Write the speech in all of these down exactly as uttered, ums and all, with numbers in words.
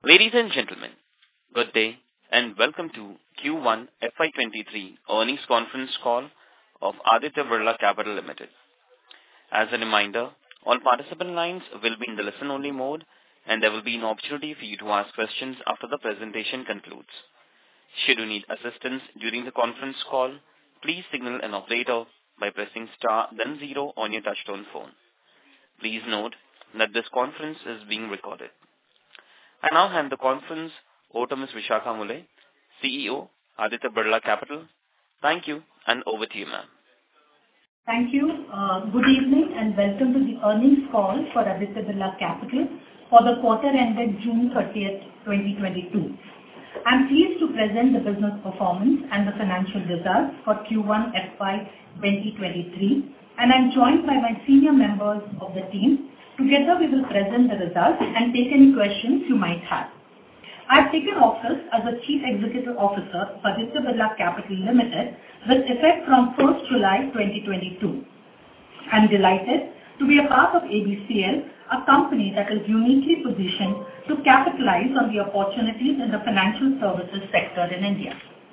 Ladies and gentlemen, good day and welcome to Q one F Y twenty-three earnings conference call of Aditya Birla Capital Limited. As a reminder, all participant lines will be in the listen-only mode, and there will be an opportunity for you to ask questions after the presentation concludes. Should you need assistance during the conference call, please signal an operator by pressing star then zero on your touchtone phone. Please note that this conference is being recorded. I now hand the conference over to Miz Vishakha Mulye, C E O, Aditya Birla Capital. Thank you, and over to you, ma'am. Thank you. Uh, good evening and welcome to the earnings call for Aditya Birla Capital for the quarter ended June thirtieth, twenty twenty-two. I am pleased to present the business performance and the financial results for Q one F Y twenty twenty-three, and I am joined by my senior members of the team. Together we will present the results and take any questions you might have. I have taken office as the Chief Executive Officer of Aditya Birla Capital Limited with effect from first July twenty twenty-two. I am delighted to be a part of A B C L, a company that is uniquely positioned to capitalize on the opportunities in the financial services sector in India.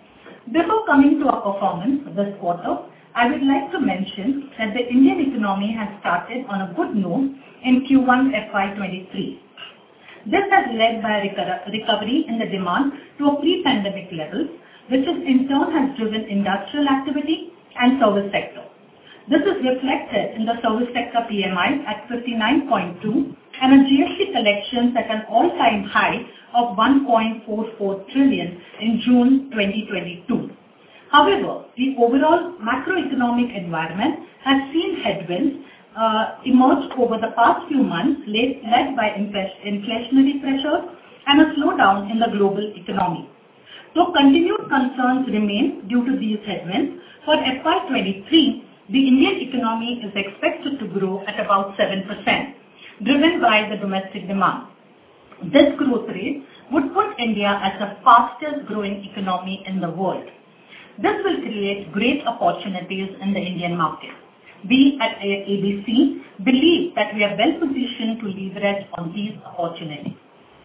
Before coming to our performance this quarter, I would like to mention that the Indian economy has started on a good note in Q one F Y twenty-three. This has led by a recovery in the demand to a pre-pandemic level, which is in turn has driven industrial activity and service sector. This is reflected in the service sector P M I at fifty-nine point two and a G S T collections at an all-time high of one point four four trillion in June twenty twenty-two. However, the overall macroeconomic environment has seen headwinds uh, emerge over the past few months led, led by inflationary pressures and a slowdown in the global economy. Though continued concerns remain due to these headwinds, for F Y twenty-three, the Indian economy is expected to grow at about seven percent, driven by the domestic demand. This growth rate would put India as the fastest growing economy in the world. This will create great opportunities in the Indian market. We at A B C believe that we are well positioned to leverage on these opportunities.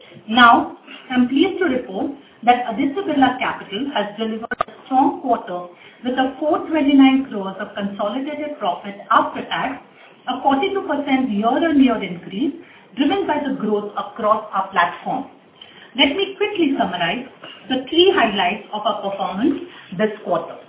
Now, I am pleased to report that Aditya Birla Capital has delivered a strong quarter with a four hundred twenty-nine crores of consolidated profit after tax, a forty-two percent year-on-year increase driven by the growth across our platform. Let me quickly summarize the key highlights of our performance this quarter.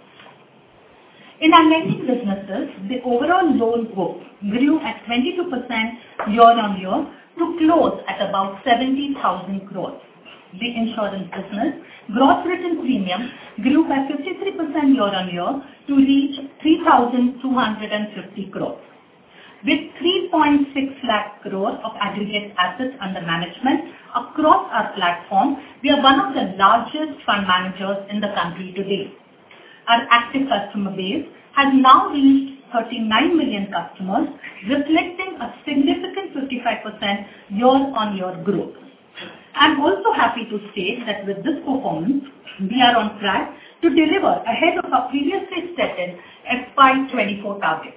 In our lending businesses, the overall loan book grew at twenty-two percent year-on-year to close at about seventy thousand crores. The insurance business gross written premium grew by fifty-three percent year-on-year to reach three thousand two hundred fifty crores. With three point six lakh crores of aggregate assets under management across our platform, we are one of the largest fund managers in the country today. Our active customer base has now reached thirty-nine million customers, reflecting a significant fifty-five percent year-on-year growth. I am also happy to state that with this performance, we are on track to deliver ahead of our previously set in F Y twenty-four targets.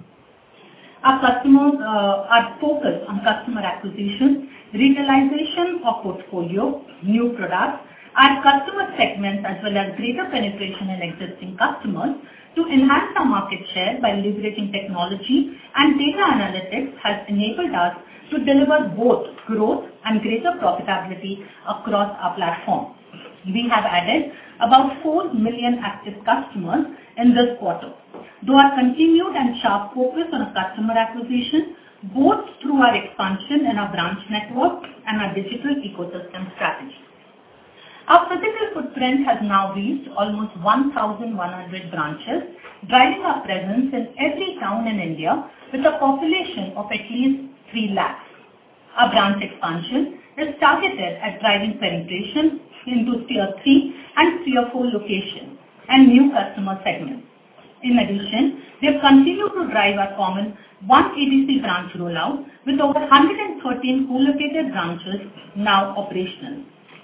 Our customers uh, are focused on customer acquisition, retailization of portfolio, new products, and customer segments as well as greater penetration in existing customers to enhance our market share by leveraging technology and data analytics has enabled us to deliver both growth and greater profitability across our platform. We have added about four million active customers in this quarter. Though our continued and sharp focus on customer acquisition, both through our expansion in our branch network and our digital ecosystem strategy. Our physical footprint has now reached almost one thousand one hundred branches, driving our presence in every town in India with a population of at least three lakhs. Our branch expansion is targeted at driving penetration into tier three and tier four locations and new customer segments. In addition, we have continued to drive our common One A B C branch rollout with over one hundred thirteen co-located branches now operational.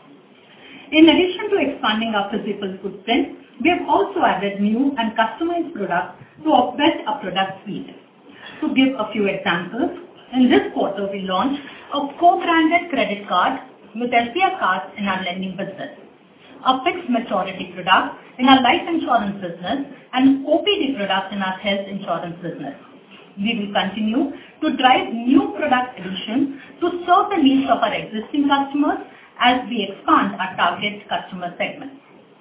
In addition to expanding our physical footprint, we have also added new and customized products to augment our product suite. To give a few examples, in this quarter we launched a co-branded credit card with S B I Cards in our lending business, a fixed maturity product in our life insurance business, and O P D product in our health insurance business. We will continue to drive new product additions to serve the needs of our existing customers as we expand our target customer segments.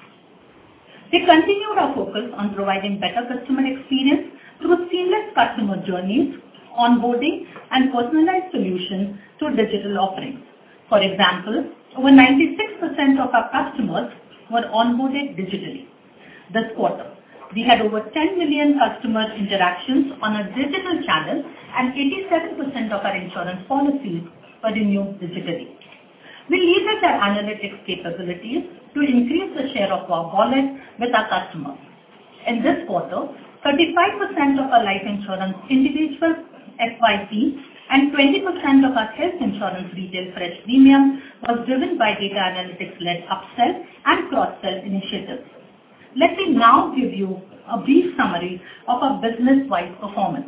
We continued our focus on providing better customer experience through seamless customer journeys, onboarding, and personalized solutions through digital offerings. For example, over ninety-six percent of our customers were onboarded digitally. This quarter, we had over ten million customer interactions on a digital channel, and eighty-seven percent of our insurance policies were renewed digitally. We leverage our analytics capabilities to increase the share of our wallet with our customers. In this quarter, thirty-five percent of our life insurance individual F Y P and twenty percent of our health insurance retail fresh premium was driven by data analytics-led upsell and cross-sell initiatives. Let me now give you a brief summary of our business-wide performance.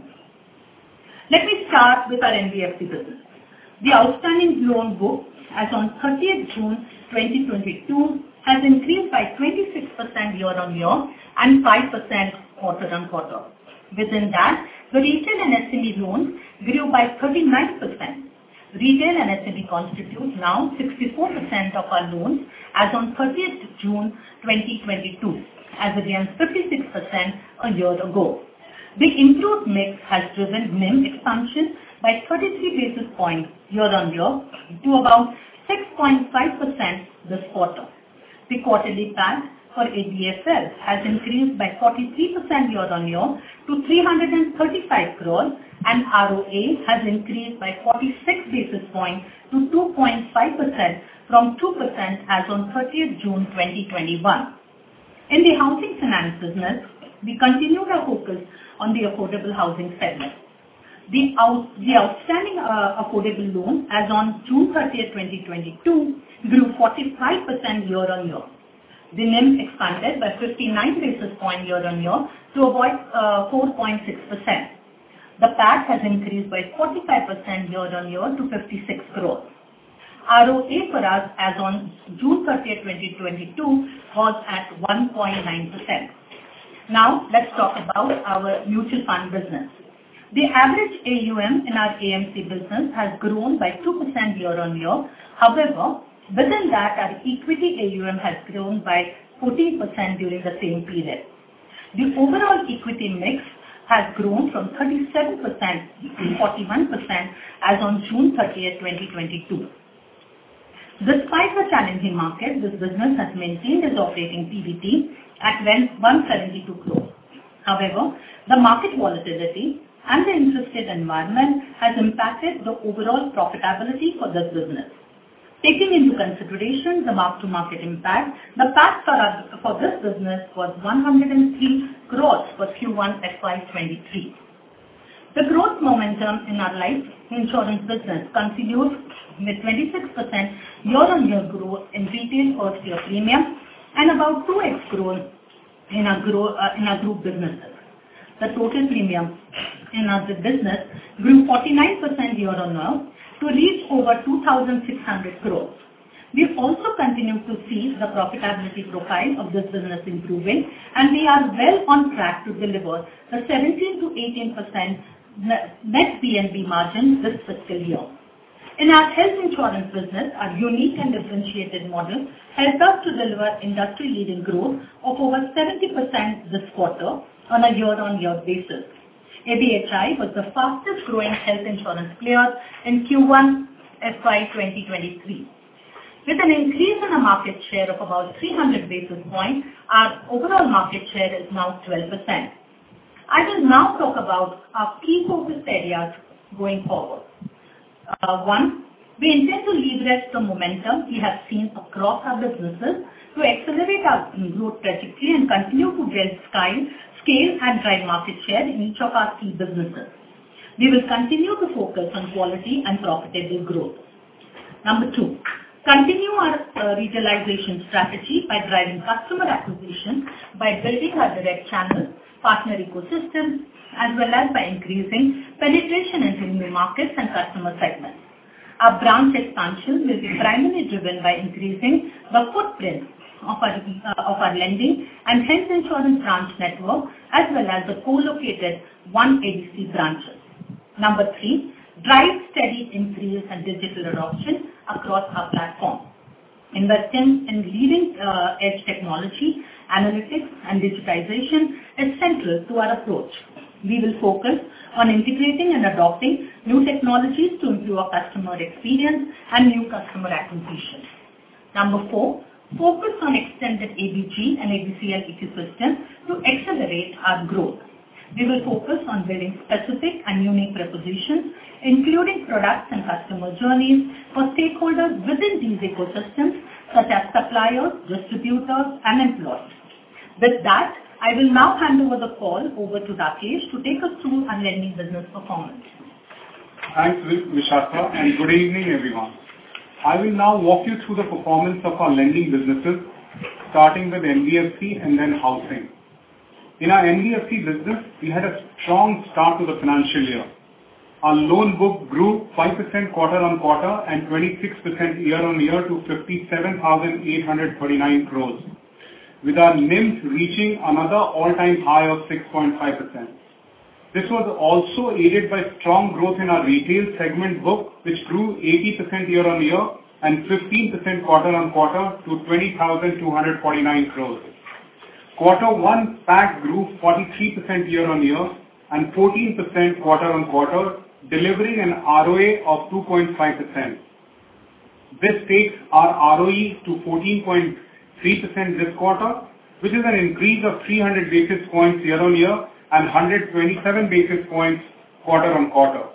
Let me start with our N B F C business. The outstanding loan book as on thirtieth June twenty twenty-two has increased by twenty-six percent year-on-year and five percent quarter-on-quarter. Within that, the retail and S M E loans grew by thirty-nine percent. Retail and S M E constitute now sixty-four percent of our loans as on thirtieth June twenty twenty-two, as against fifty-six percent a year ago. The improved mix has driven N I M expansion by thirty-three basis points year-on-year to about six point five percent this quarter. The quarterly P A T for A B S L has increased by forty-three percent year-on-year to three hundred thirty-five crores, and R O A has increased by forty-six basis points to two point five percent from two percent as on thirtieth June twenty twenty-one. In the housing finance business, we continued our focus on the affordable housing segment. The, out, the outstanding uh, affordable loan as on June thirtieth twenty twenty-two grew forty-five percent year-on-year. The N I M expanded by fifty-nine basis points year-on-year to about uh, four point six percent. The P A T has increased by forty-five percent year-on-year to fifty-six crores. R O A for us as on June thirtieth twenty twenty-two was at one point nine percent. Now, let's talk about our mutual fund business. The average A U M in our A M C business has grown by two percent year-on-year. However, within that, our equity A U M has grown by fourteen percent during the same period. The overall equity mix has grown from thirty-seven percent to forty-one percent as on June thirtieth twenty twenty-two. Despite the challenging market, this business has maintained its operating P B T at one hundred seventy-two crores. However, the market volatility and the interest rate environment has impacted the overall profitability for this business. Taking into consideration the mark-to-market impact, the P A T for, our, for this business was one hundred three crores for Q one F Y twenty-three. The growth momentum in our life insurance business continues with twenty-six percent year-on-year growth in retail first year premium and about two x growth in our, grow, uh, in our group businesses. The total premium in our business grew forty-nine percent year-on-year to reach over two thousand six hundred crores. We also continue to see the profitability profile of this business improving, and we are well on track to deliver the seventeen to eighteen percent net P N B margin this fiscal year. In our health insurance business, our unique and differentiated model helped us to deliver industry-leading growth of over seventy percent this quarter on a year-on-year basis. A B H I was the fastest growing health insurance player in Q one F Y twenty twenty-three. With an increase in a market share of about three hundred basis points, our overall market share is now twelve percent. I will now talk about our key focus areas going forward. Uh, one, we intend to leverage the momentum we have seen across our businesses to accelerate our growth trajectory and continue to build scale, scale and drive market share in each of our key businesses. We will continue to focus on quality and profitable growth. Number two, continue our uh, retailization strategy by driving customer acquisition by building our direct channels, partner ecosystem, as well as by increasing penetration into new markets and customer segments. Our branch expansion will be primarily driven by increasing the footprint of our, uh, of our lending and health insurance branch network, as well as the co-located one A D C branches. Number three, drive steady increase in digital adoption across our platform. Investing in leading uh, edge technology, analytics and digitization is central to our approach. We will focus on integrating and adopting new technologies to improve our customer experience and new customer acquisition. Number four, focus on extended A B G and A B C L ecosystem to accelerate our growth. We will focus on building specific and unique propositions, including products and customer journeys for stakeholders within these ecosystems, such as suppliers, distributors, and employees. With that, I will now hand over the call over to Rakesh to take us through our lending business performance. Thanks, Vishakha, and good evening, everyone. I will now walk you through the performance of our lending businesses, starting with N B F C and then housing. In our N B F C business, we had a strong start to the financial year. Our loan book grew five percent quarter-on-quarter and twenty-six percent year-on-year to fifty-seven thousand eight hundred thirty-nine crores, with our N I Ms reaching another all-time high of six point five percent. This was also aided by strong growth in our retail segment book, which grew eighty percent year-on-year and fifteen percent quarter-on-quarter to twenty thousand two hundred forty-nine crores. Quarter one P A T grew forty-three percent year-on-year and fourteen percent quarter-on-quarter, delivering an R O A of two point five percent. This takes our R O E to fourteen point three percent this quarter, which is an increase of three hundred basis points year-on-year and one hundred twenty-seven basis points quarter-on-quarter.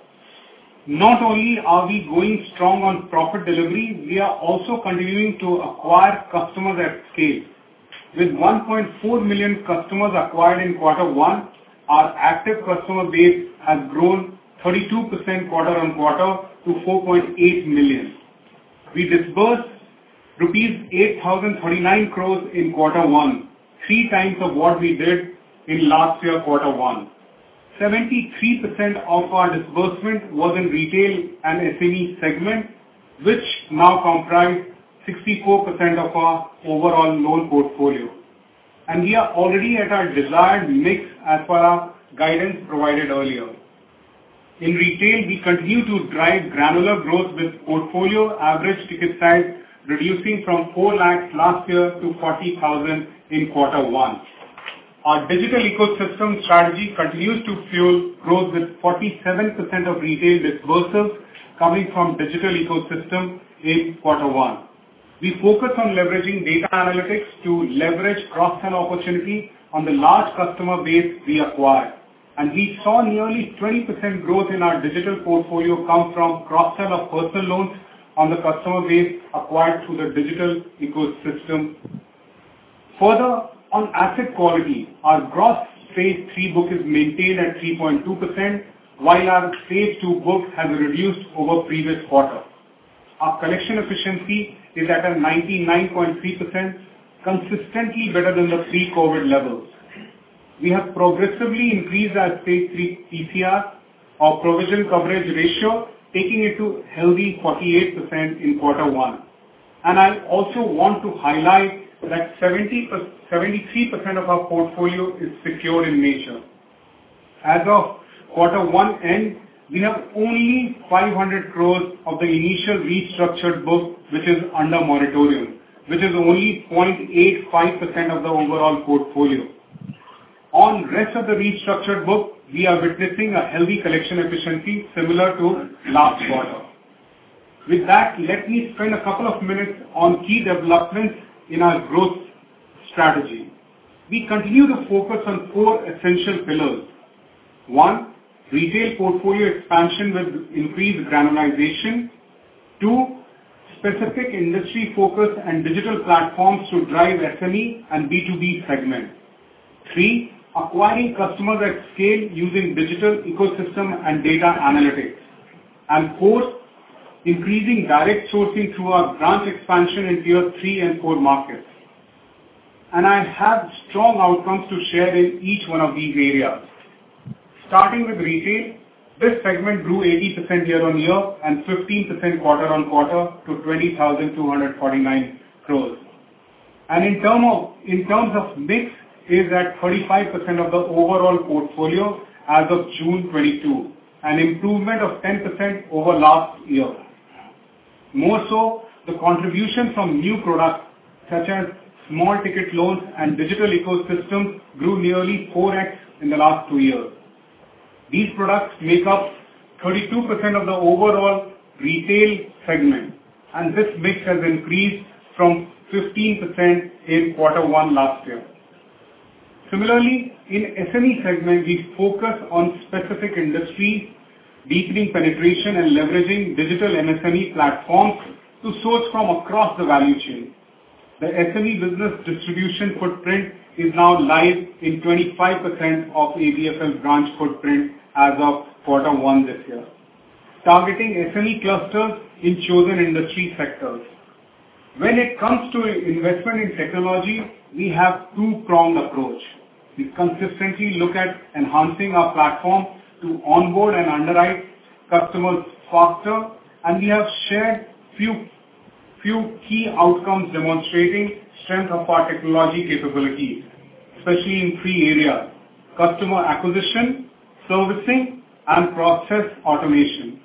Not only are we going strong on profit delivery, we are also continuing to acquire customers at scale. With one point four million customers acquired in quarter one, our active customer base has grown thirty-two percent quarter-on-quarter to four point eight million. We disbursed rupees eight thousand thirty-nine crores in quarter one, three times of what we did in last year quarter one. seventy-three percent of our disbursement was in retail and S M E segment, which now comprise sixty-four percent of our overall loan portfolio. And we are already at our desired mix as per our guidance provided earlier. In retail, we continue to drive granular growth with portfolio average ticket size reducing from four lakhs last year to forty thousand in quarter one. Our digital ecosystem strategy continues to fuel growth with forty-seven percent of retail disbursements coming from digital ecosystem in quarter one. We focus on leveraging data analytics to leverage cross-sell opportunity on the large customer base we acquire. And we saw nearly twenty percent growth in our digital portfolio come from cross-sell of personal loans on the customer base acquired through the digital ecosystem. Further, on asset quality, our gross stage three book is maintained at three point two percent, while our stage two book has reduced over previous quarter. Our collection efficiency is at a ninety-nine point three percent, consistently better than the pre-COVID levels. We have progressively increased our stage three P C R, our provision coverage ratio, taking it to healthy forty-eight percent in quarter one. And I also want to highlight that seventy-three percent of our portfolio is secured in nature. As of quarter one end, we have only five hundred crores of the initial restructured book which is under moratorium, which is only zero point eight five percent of the overall portfolio. On rest of the restructured book, we are witnessing a healthy collection efficiency similar to last quarter. With that, let me spend a couple of minutes on key developments in our growth strategy. We continue to focus on four essential pillars. One, retail portfolio expansion with increased granularization. Two, specific industry focus and digital platforms to drive S M E and B two B segment. Three, acquiring customers at scale using digital ecosystem and data analytics. And fourth, increasing direct sourcing through our branch expansion in tier three and four markets. And I have strong outcomes to share in each one of these areas. Starting with retail, This segment grew eighty percent year-on-year and fifteen percent quarter-on-quarter to twenty thousand two hundred forty-nine crores. And in, term of, in terms of mix, is at thirty-five percent of the overall portfolio as of June twenty-two, an improvement of ten percent over last year. More so, the contribution from new products such as small ticket loans and digital ecosystems grew nearly four x in the last two years. These products make up thirty-two percent of the overall retail segment, and this mix has increased from fifteen percent in quarter one last year. Similarly, in S M E segment, we focus on specific industries, deepening penetration and leveraging digital M S M E platforms to source from across the value chain. The S M E business distribution footprint is now live in twenty-five percent of A B F L branch footprint as of quarter one this year, targeting S M E clusters in chosen industry sectors. When it comes to investment in technology, we have two-pronged approach. We consistently look at enhancing our platform to onboard and underwrite customers faster, and we have shared few few key outcomes demonstrating strength of our technology capabilities, especially in three areas: customer acquisition, servicing, and process automation.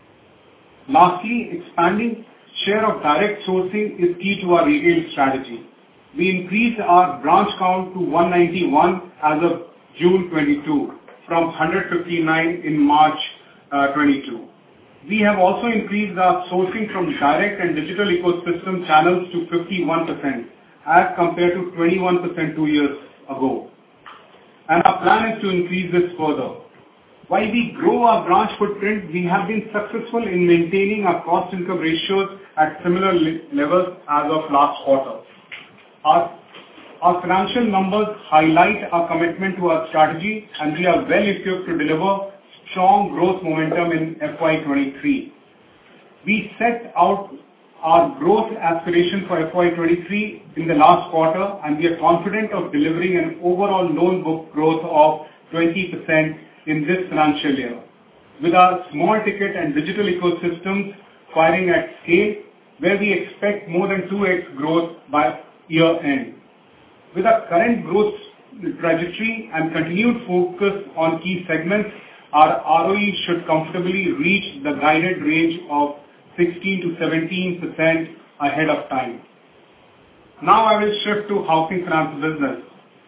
Lastly, expanding share of direct sourcing is key to our retail strategy. We increased our branch count to one ninety-one as of June twenty-two from one hundred fifty-nine in March uh, twenty-two. We have also increased our sourcing from direct and digital ecosystem channels to fifty-one percent as compared to twenty-one percent two years ago. And our plan is to increase this further. While we grow our branch footprint, we have been successful in maintaining our cost-income ratios at similar levels as of last quarter. Our, our financial numbers highlight our commitment to our strategy, and we are well equipped to deliver strong growth momentum in F Y twenty-three. We set out our growth aspiration for F Y twenty-three in the last quarter, and we are confident of delivering an overall loan book growth of twenty percent in this financial year, with our small ticket and digital ecosystems firing at scale, where we expect more than two x growth by year end. With our current growth trajectory and continued focus on key segments, our R O E should comfortably reach the guided range of sixteen to seventeen percent ahead of time. Now I will shift to housing finance business.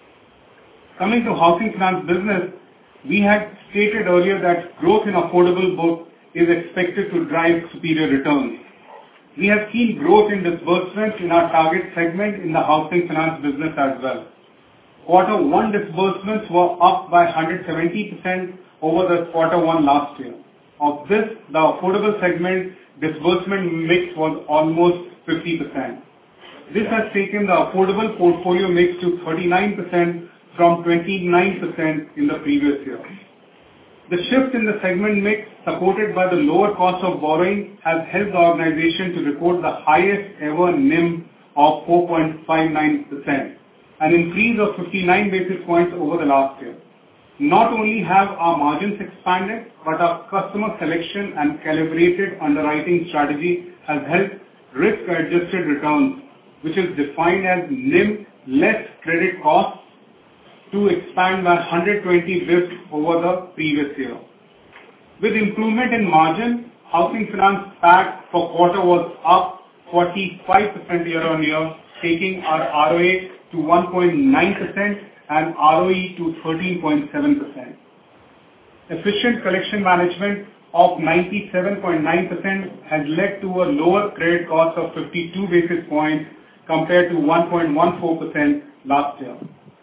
Coming to housing finance business, we had stated earlier that growth in affordable book is expected to drive superior returns. We have seen growth in disbursements in our target segment in the housing finance business as well. Quarter one disbursements were up by one hundred seventy percent over the quarter one last year. Of this, the affordable segment disbursement mix was almost fifty percent. This has taken the affordable portfolio mix to thirty-nine percent from twenty-nine percent in the previous year. The shift in the segment mix, supported by the lower cost of borrowing, has helped the organization to report the highest ever N I M of four point five nine percent, an increase of fifty-nine basis points over the last year. Not only have our margins expanded, but our customer selection and calibrated underwriting strategy has helped risk-adjusted returns, which is defined as N I M less credit costs, to expand by one hundred twenty basis points over the previous year. With improvement in margin, housing finance P A T for quarter was up forty-five percent year-on-year, taking our R O A to one point nine percent and R O E to thirteen point seven percent. Efficient collection management of ninety-seven point nine percent has led to a lower credit cost of fifty-two basis points compared to one point one four percent last year.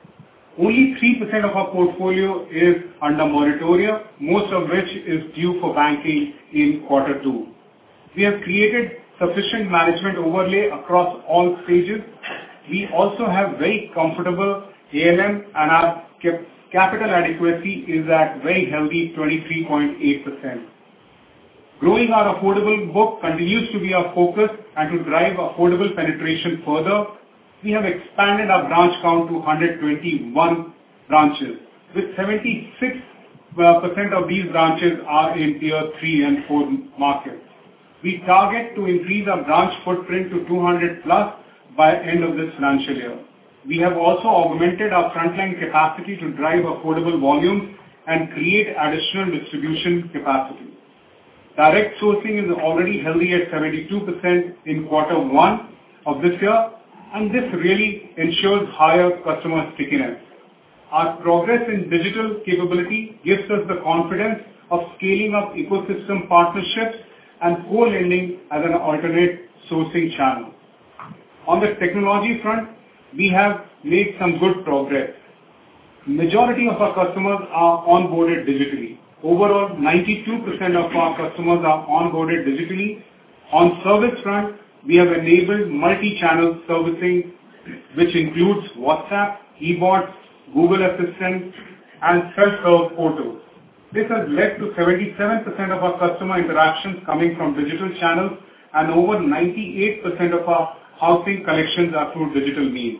Only three percent of our portfolio is under moratorium, most of which is due for banking in quarter two. We have created sufficient management overlay across all stages. We also have very comfortable A L M, and our capital adequacy is at very healthy twenty-three point eight percent. Growing our affordable book continues to be our focus, and to drive affordable penetration further, we have expanded our branch count to one hundred twenty-one branches, with seventy-six percent of these branches are in tier three and four markets. We target to increase our branch footprint to two hundred plus by end of this financial year. We have also augmented our frontline capacity to drive affordable volumes and create additional distribution capacity. Direct sourcing is already healthy at seventy-two percent in quarter one of this year, and this really ensures higher customer stickiness. Our progress in digital capability gives us the confidence of scaling up ecosystem partnerships and co-lending as an alternate sourcing channel. On the technology front, we have made some good progress. Majority of our customers are onboarded digitally. Overall, ninety-two percent of our customers are onboarded digitally. On service front, we have enabled multi-channel servicing, which includes WhatsApp, e-bots, Google Assistant, and self-serve portals. This has led to seventy-seven percent of our customer interactions coming from digital channels, and over ninety-eight percent of our housing collections are through digital means.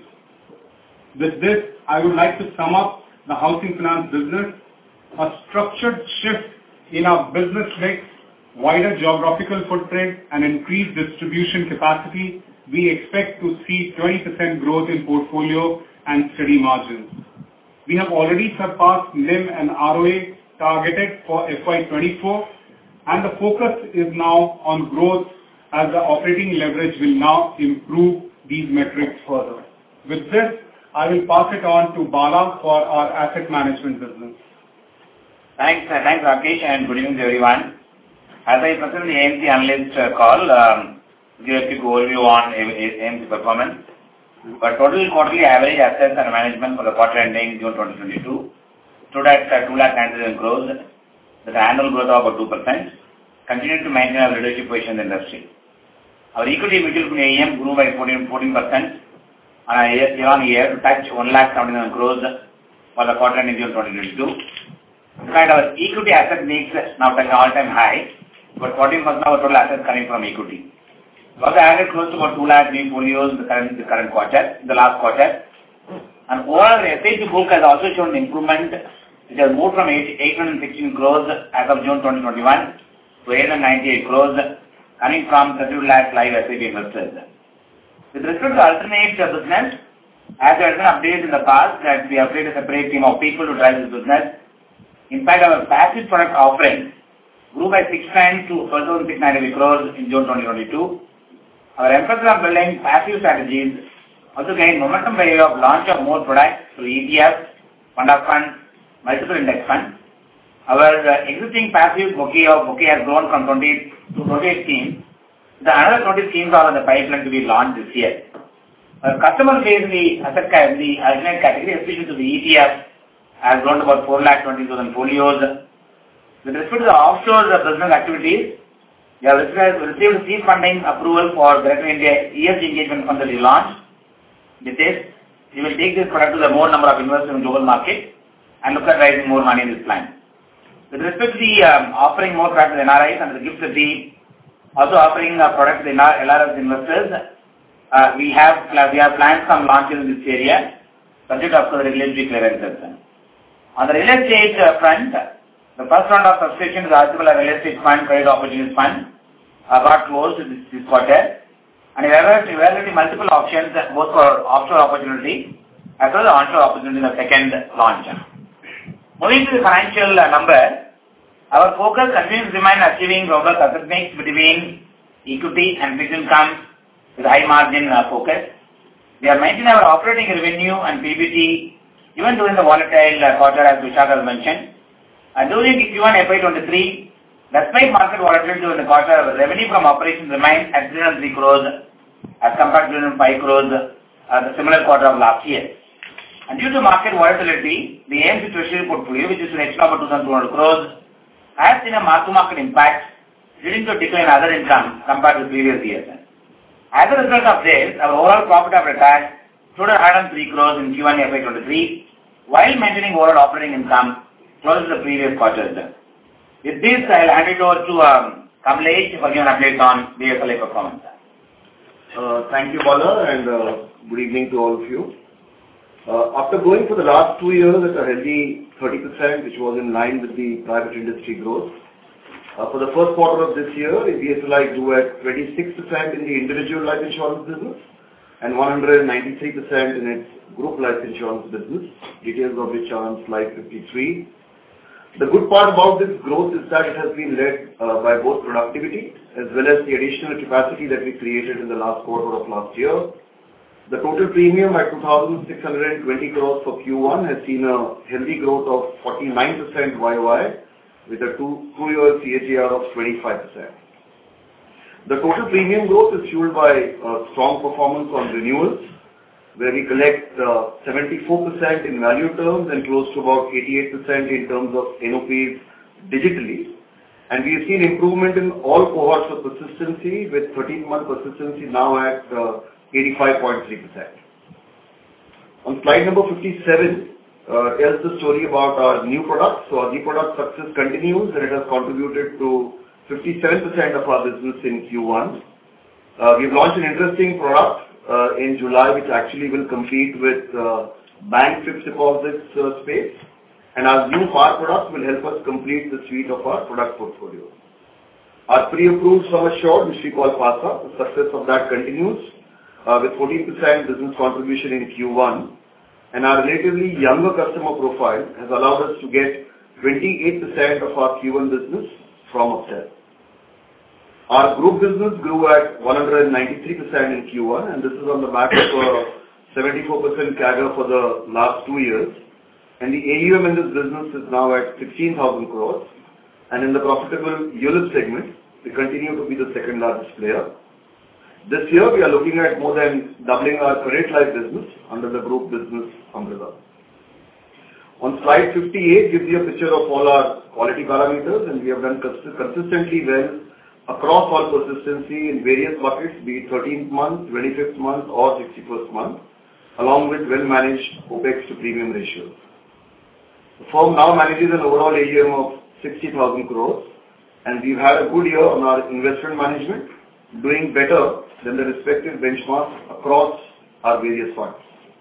With this, I would like to sum up the housing finance business. A structured shift in our business mix, wider geographical footprint, and increased distribution capacity, we expect to see twenty percent growth in portfolio and steady margins. We have already surpassed N I M and R O A targeted for F Y twenty-four, and the focus is now on growth as the operating leverage will now improve these metrics further. With this, I will pass it on to Bala for our asset management business. Thanks, uh, thanks Rakesh, and good evening to everyone. As I presented the A M C analyst uh, call, um, give a quick overview on A M C performance. Our total quarterly average assets under management for the quarter ending June twenty twenty-two stood at uh, two lakh ninety-seven crores with an annual growth of about two percent, continuing to maintain our leadership position in the industry. Our equity mutual fund A U M grew by fourteen percent on a year on year to touch one lakh seventy-nine crores for the quarter ending June twenty twenty-two. In fact, our equity asset mix now touching all-time high, but fourteen percent of our total assets coming from equity. We also added close to about two lakh new folios in the current, the current quarter, the last quarter. And overall, the S I P book has also shown improvement, which has moved from eight hundred sixteen crores as of June twenty twenty-one to eight hundred ninety-eight crores, coming from thirty-two lakh live S I P investors. With respect to alternate business, as there has been updated in the past that we have created a separate team of people to drive this business. In fact, our passive product offering grew by six times to twelve thousand six hundred ninety crores in June twenty twenty-two. Our emphasis on building passive strategies also gained momentum by way of launch of more products through E T Fs, fund of funds, multiple index funds. Our uh, existing passive bouquet of bouquet has grown from twenty to twenty-eight schemes. The another twenty schemes are on the pipeline to be launched this year. Our customer base in the asset in the alternate category, especially to the E T F, has grown to about four lakh twenty thousand folios. With respect to the offshore business activities, we have received seed funding approval for Greater India E S G engagement fund that we launched. With this, we will take this product to the more number of investors in the global market and look at raising more money in this plan. With respect to the um, offering more products to N R Is and the gift city, also offering a product to the L R S investors, uh, we have we have planned some launches in this area, subject of the regulatory clearances. On the real estate uh, front, the first round of subscription to the Article Real Estate Fund, Credit Opportunities Fund, uh, got closed this, this quarter, and we are evaluating multiple options, both for offshore opportunity as well as onshore opportunity in the second launch. Moving to the financial uh, number, our focus continues to remain achieving robust asset mix between equity and fixed income with high margin uh, focus. We are maintaining our operating revenue and P B T even during the volatile uh, quarter, as Vishak has mentioned. And during Q one F Y twenty-three, despite market volatility during the quarter, our revenue from operations remained at three hundred three crores as compared to three hundred five crores uh, the similar quarter of last year. And due to market volatility, the A M C treasury portfolio, which is an extra of two thousand two hundred crores, has seen a mark-to-market impact, leading to a decline in other income compared to previous years. As a result of this, our overall profit after tax stood at one hundred three crores in Q one F Y twenty-three, while maintaining overall operating income close to the previous quarters. With this, I will hand it over to um, Kamlesh for giving an update on B S L I performance. Uh, thank you, Bala, and uh, good evening to all of you. Uh, after going for the last two years at a healthy thirty percent, which was in line with the private industry growth, uh, for the first quarter of this year, B S L I grew at twenty-six percent in the individual life insurance business and one hundred ninety-three percent in its group life insurance business, details of which are on slide fifty-three. The good part about this growth is that it has been led uh, by both productivity as well as the additional capacity that we created in the last quarter of last year. The total premium at two thousand six hundred twenty crores for Q one has seen a healthy growth of forty-nine percent Y O Y with a two, two-year C A G R of twenty-five percent. The total premium growth is fueled by uh, strong performance on renewals, where we collect uh, seventy-four percent in value terms and close to about eighty-eight percent in terms of N O Ps digitally. And we have seen improvement in all cohorts of persistency, with thirteen-month persistency now at uh, eighty-five point three percent. On slide number fifty-seven, uh, tells the story about our new products. So our new product success continues, and it has contributed to fifty-seven percent of our business in Q one. Uh, we've launched an interesting product uh, in July, which actually will compete with uh, bank fixed deposits uh, space. And our new par product will help us complete the suite of our product portfolio. Our pre-approved sum assured, which we call PASA, the success of that continues uh, with fourteen percent business contribution in Q one. And our relatively younger customer profile has allowed us to get twenty-eight percent of our Q one business from upsell. Our group business grew at one hundred ninety-three percent in Q one, and this is on the back of a seventy-four percent C A G R for the last two years. And the A U M in this business is now at sixteen thousand crores. And in the profitable U L I P segment, we continue to be the second largest player. This year, we are looking at more than doubling our credit life business under the group business umbrella. On slide fifty-eight gives you a picture of all our quality parameters, and we have done cons- consistently well across all persistency in various buckets, be it thirteenth month, twenty-fifth month or sixty-first month, along with well-managed OPEX to premium ratios. The firm now manages an overall A U M of sixty thousand crores, and we've had a good year on our investment management, doing better than the respective benchmarks across our various funds.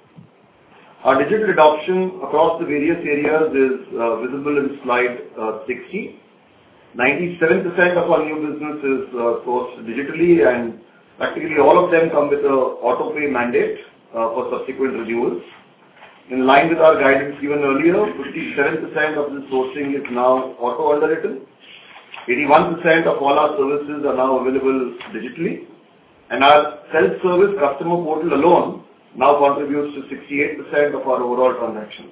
Our digital adoption across the various areas is uh, visible in slide uh, sixty. ninety-seven percent of our new business is uh, sourced digitally, and practically all of them come with a auto pay mandate uh, for subsequent renewals. In line with our guidance given earlier, fifty-seven percent of the sourcing is now auto underwritten. eighty-one percent of all our services are now available digitally, and our self-service customer portal alone now contributes to sixty-eight percent of our overall transactions.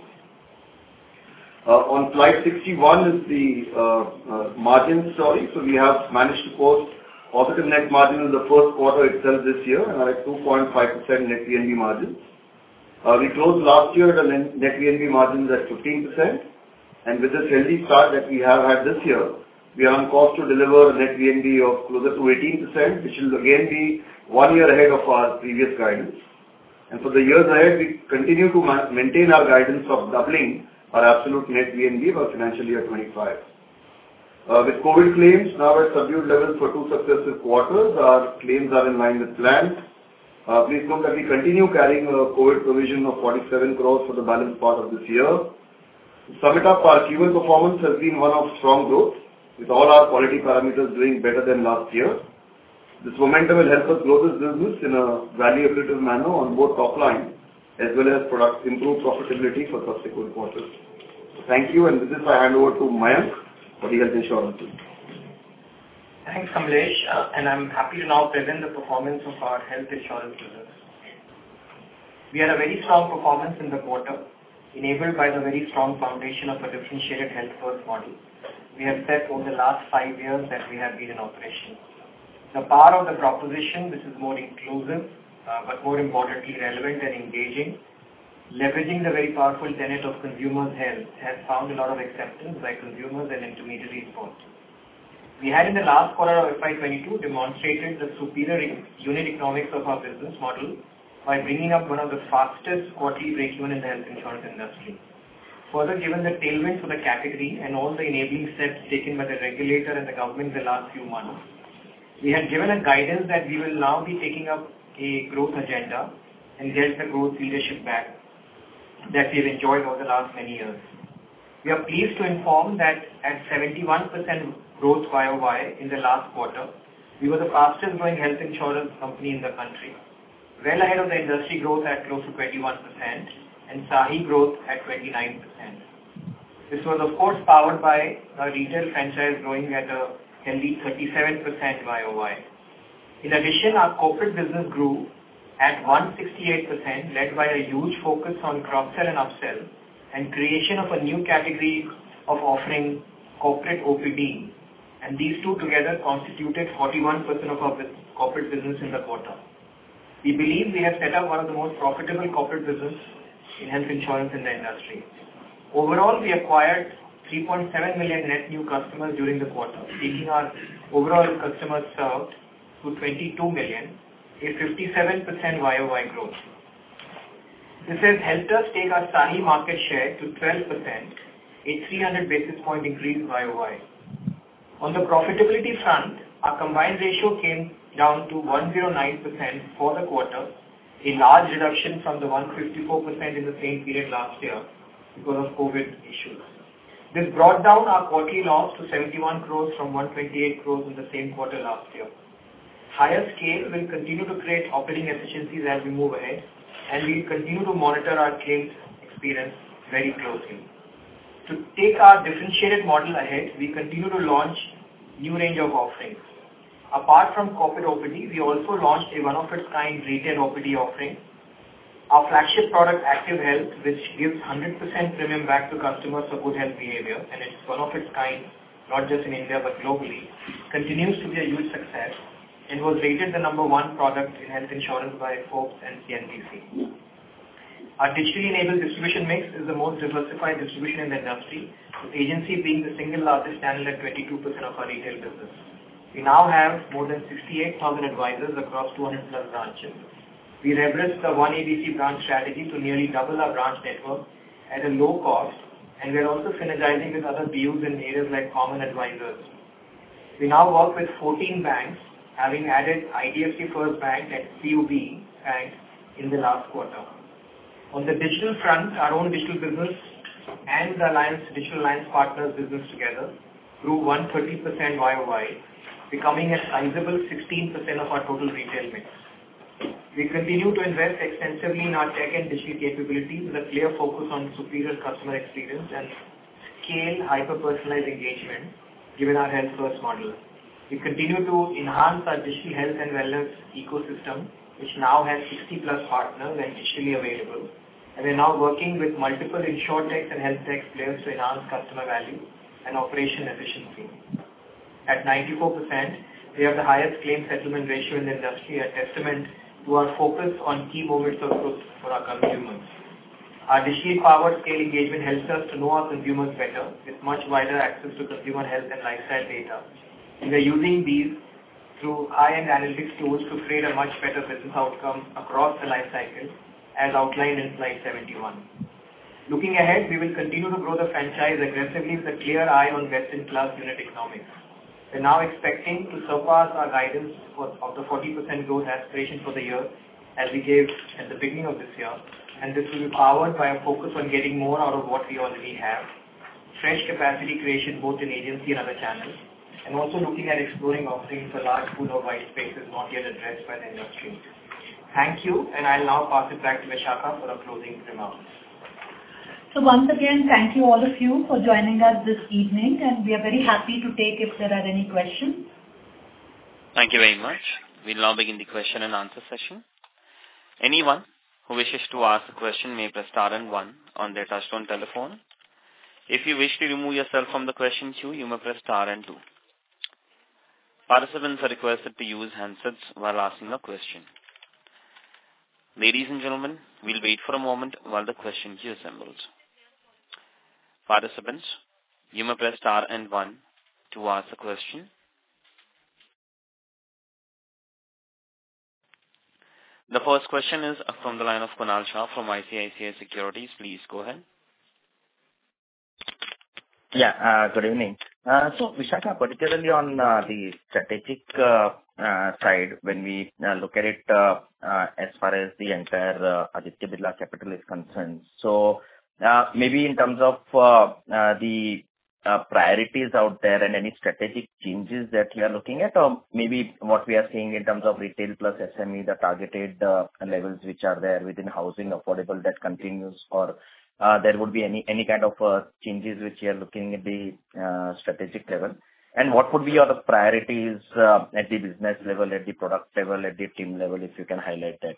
Uh, on slide sixty-one is the uh, uh, margin story. So we have managed to post positive net margin in the first quarter itself this year, and are at two point five percent net V N B margins. Uh, we closed last year at a net V N B margins at fifteen percent, and with this healthy start that we have had this year, we are on course to deliver a net V N B of closer to eighteen percent, which will again be one year ahead of our previous guidance. And for the years ahead, we continue to ma- maintain our guidance of doubling our absolute net V N B by financial year twenty-five. Uh, with COVID claims now at subdued levels for two successive quarters, our claims are in line with plan. Uh, please note that we continue carrying a COVID provision of forty-seven crores for the balance part of this year. To sum it up, our Q one performance has been one of strong growth, with all our quality parameters doing better than last year. This momentum will help us grow this business in a value-accretive manner on both top line as well as product improve profitability for subsequent quarters. Thank you, and with this I hand over to Mayank for the health insurance team. Thanks, Kamlesh, uh, and I'm happy to now present the performance of our health insurance business. We had a very strong performance in the quarter, enabled by the very strong foundation of a differentiated health first model we have set over the last five years that we have been in operation. The power of the proposition, which is more inclusive, uh, but more importantly relevant and engaging, leveraging the very powerful tenet of consumers' health, has found a lot of acceptance by consumers and intermediaries both. We had in the last quarter of F Y twenty-two demonstrated the superior unit economics of our business model by bringing up one of the fastest quarterly break-even in the health insurance industry. Further, given the tailwind for the category and all the enabling steps taken by the regulator and the government in the last few months, we had given a guidance that we will now be taking up a growth agenda and get the growth leadership back. that we've enjoyed over the last many years. We are pleased to inform that at seventy-one percent growth Y O Y in the last quarter, we were the fastest growing health insurance company in the country, well ahead of the industry growth at close to twenty-one percent and SAHI growth at twenty-nine percent. This was of course powered by a retail franchise growing at a healthy thirty-seven percent Y O Y. In addition, our corporate business grew at one hundred sixty-eight percent, led by a huge focus on cross-sell and upsell and creation of a new category of offering corporate O P D, and these two together constituted forty-one percent of our corporate business in the quarter. We believe we have set up one of the most profitable corporate business in health insurance in the industry. Overall, we acquired three point seven million net new customers during the quarter, taking our overall customers served to twenty-two million, a fifty-seven percent Y O Y growth. This has helped us take our SAHI market share to twelve percent, a three hundred basis point increase Y O Y. On the profitability front, our combined ratio came down to one hundred nine percent for the quarter, a large reduction from the one hundred fifty-four percent in the same period last year because of COVID issues. This brought down our quarterly loss to seventy-one crores from one hundred twenty-eight crores in the same quarter last year. Higher scale will continue to create operating efficiencies as we move ahead, and we will continue to monitor our claims experience very closely. To take our differentiated model ahead, we continue to launch new range of offerings. Apart from corporate O P D, we also launched a one-of-its-kind retail O P D offering. Our flagship product, Active Health, which gives one hundred percent premium back to customers for good health behavior, and it's one of its kind, not just in India but globally, continues to be a huge success and was rated the number one product in health insurance by Forbes and C N B C. Our digitally enabled distribution mix is the most diversified distribution in the industry, with agency being the single largest channel at twenty-two percent of our retail business. We now have more than sixty-eight thousand advisors across two hundred plus branches. We leveraged the one A B C branch strategy to nearly double our branch network at a low cost, and we are also synergizing with other B Us in areas like common advisors. We now work with fourteen banks, having added I D F C First Bank and C U B Bank in the last quarter. On the digital front, our own digital business and the Alliance Digital Alliance Partners business together grew one hundred thirty percent Y O Y, becoming a sizable sixteen percent of our total retail mix. We continue to invest extensively in our tech and digital capabilities with a clear focus on superior customer experience and scale hyper-personalized engagement given our health-first model. We continue to enhance our digital health and wellness ecosystem, which now has sixty plus partners and digitally available. And we are now working with multiple insurtechs and health tech players to enhance customer value and operation efficiency. At ninety-four percent, we have the highest claim settlement ratio in the industry, a testament to our focus on key moments of truth for our consumers. Our digitally powered scale engagement helps us to know our consumers better with much wider access to consumer health and lifestyle data. We are using these through high-end analytics tools to create a much better business outcome across the life cycle, as outlined in slide seventy-one. Looking ahead, we will continue to grow the franchise aggressively with a clear eye on best-in-class unit economics. We are now expecting to surpass our guidance for, of the forty percent growth aspiration for the year as we gave at the beginning of this year, and this will be powered by a focus on getting more out of what we already have, fresh capacity creation both in agency and other channels, and also looking at exploring offerings for large pool of white spaces not yet addressed by the industry. Thank you, and I'll now pass it back to Vishakha for a closing remarks. So once again, thank you all of you for joining us this evening, and we are very happy to take if there are any questions. Thank you very much. We'll now begin the question and answer session. Anyone who wishes to ask a question may press star and one on their touchtone telephone. If you wish to remove yourself from the question queue, you may press star and two. Participants are requested to use handsets while asking a question. Ladies and gentlemen, we'll wait for a moment while the question queue assembles. Participants, you may press star and one to ask a question. The first question is from the line of Kunal Shah from I C I C I Securities. Please go ahead. Yeah, uh, good evening. Uh, So, Vishakha, particularly on uh, the strategic uh, uh, side, when we uh, look at it uh, uh, as far as the entire uh, Aditya Birla Capital is concerned, so uh, maybe in terms of uh, uh, the uh, priorities out there and any strategic changes that you are looking at, or maybe what we are seeing in terms of retail plus S M E, the targeted uh, levels which are there within housing affordable that continues, or Uh, there would be any any kind of uh, changes which you are looking at the uh, strategic level? And what would be your priorities uh, at the business level, at the product level, at the team level, if you can highlight that?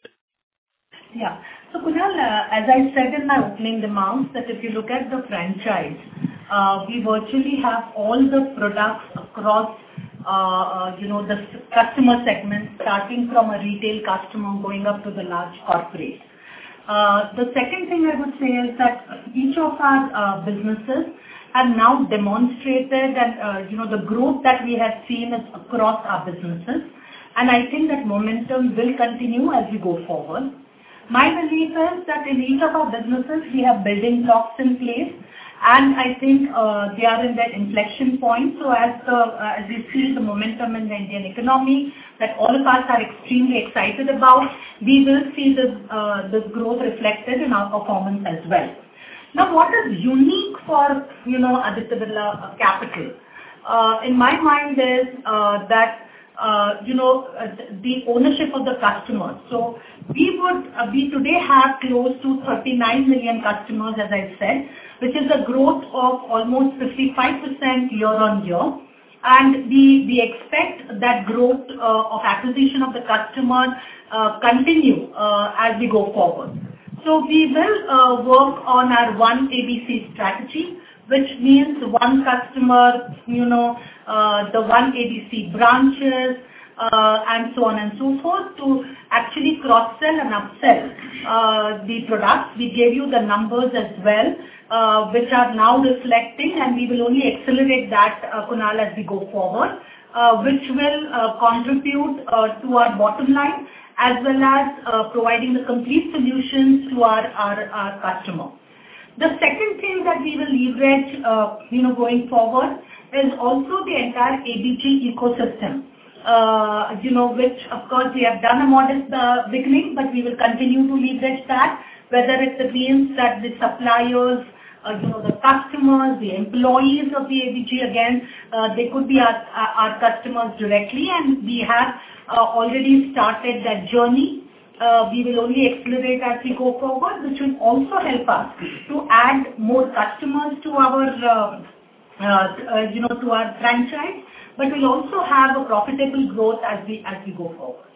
Yeah. So, Kunal, uh, as I said in my opening remarks, that if you look at the franchise, uh, we virtually have all the products across, uh, uh, you know, the s- customer segments, starting from a retail customer going up to the large corporate. Uh, The second thing I would say is that each of our uh, businesses have now demonstrated that, uh, you know, the growth that we have seen is across our businesses, and I think that momentum will continue as we go forward. My belief is that in each of our businesses, we have building blocks in place, and I think uh, they are in that inflection point. So as the uh, as we see the momentum in the Indian economy that all of us are extremely excited about, we will see this uh, this growth reflected in our performance as well. Now, what is unique for, you know, Aditya Birla Capital, uh, in my mind is uh, that uh, you know uh, the ownership of the customers. So we would uh, we today have close to thirty-nine million customers, as I said, which is a growth of almost fifty-five percent year on year. And we we expect that growth uh, of acquisition of the customer uh, continue uh, as we go forward. So we will uh, work on our One A B C strategy, which means one customer, you know, uh, the One A B C branches, uh, and so on and so forth, to actually cross-sell and upsell uh, the products. We gave you the numbers as well, uh, which are now reflecting, and we will only accelerate that, uh, Kunal, as we go forward, uh, which will uh, contribute uh, to our bottom line, as well as uh, providing the complete solutions to our, our, our customer. The second thing that we will leverage, uh, you know, going forward is also the entire A B G ecosystem. Uh, you know, which of course we have done a modest uh, beginning, but we will continue to leverage that, whether it means that the suppliers, uh, you know, the customers, the employees of the A B G, again, uh, they could be our, our customers directly, and we have uh, already started that journey. Uh, we will only accelerate as we go forward, which will also help us to add more customers to our, uh, uh, uh, you know, to our franchise, but we'll also have a profitable growth as we as we go forward.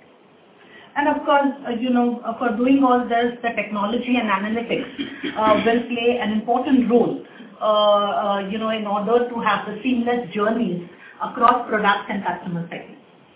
And of course, uh, you know, uh, for doing all this, the technology and analytics uh, will play an important role, uh, uh, you know, in order to have the seamless journeys across products and customer segments.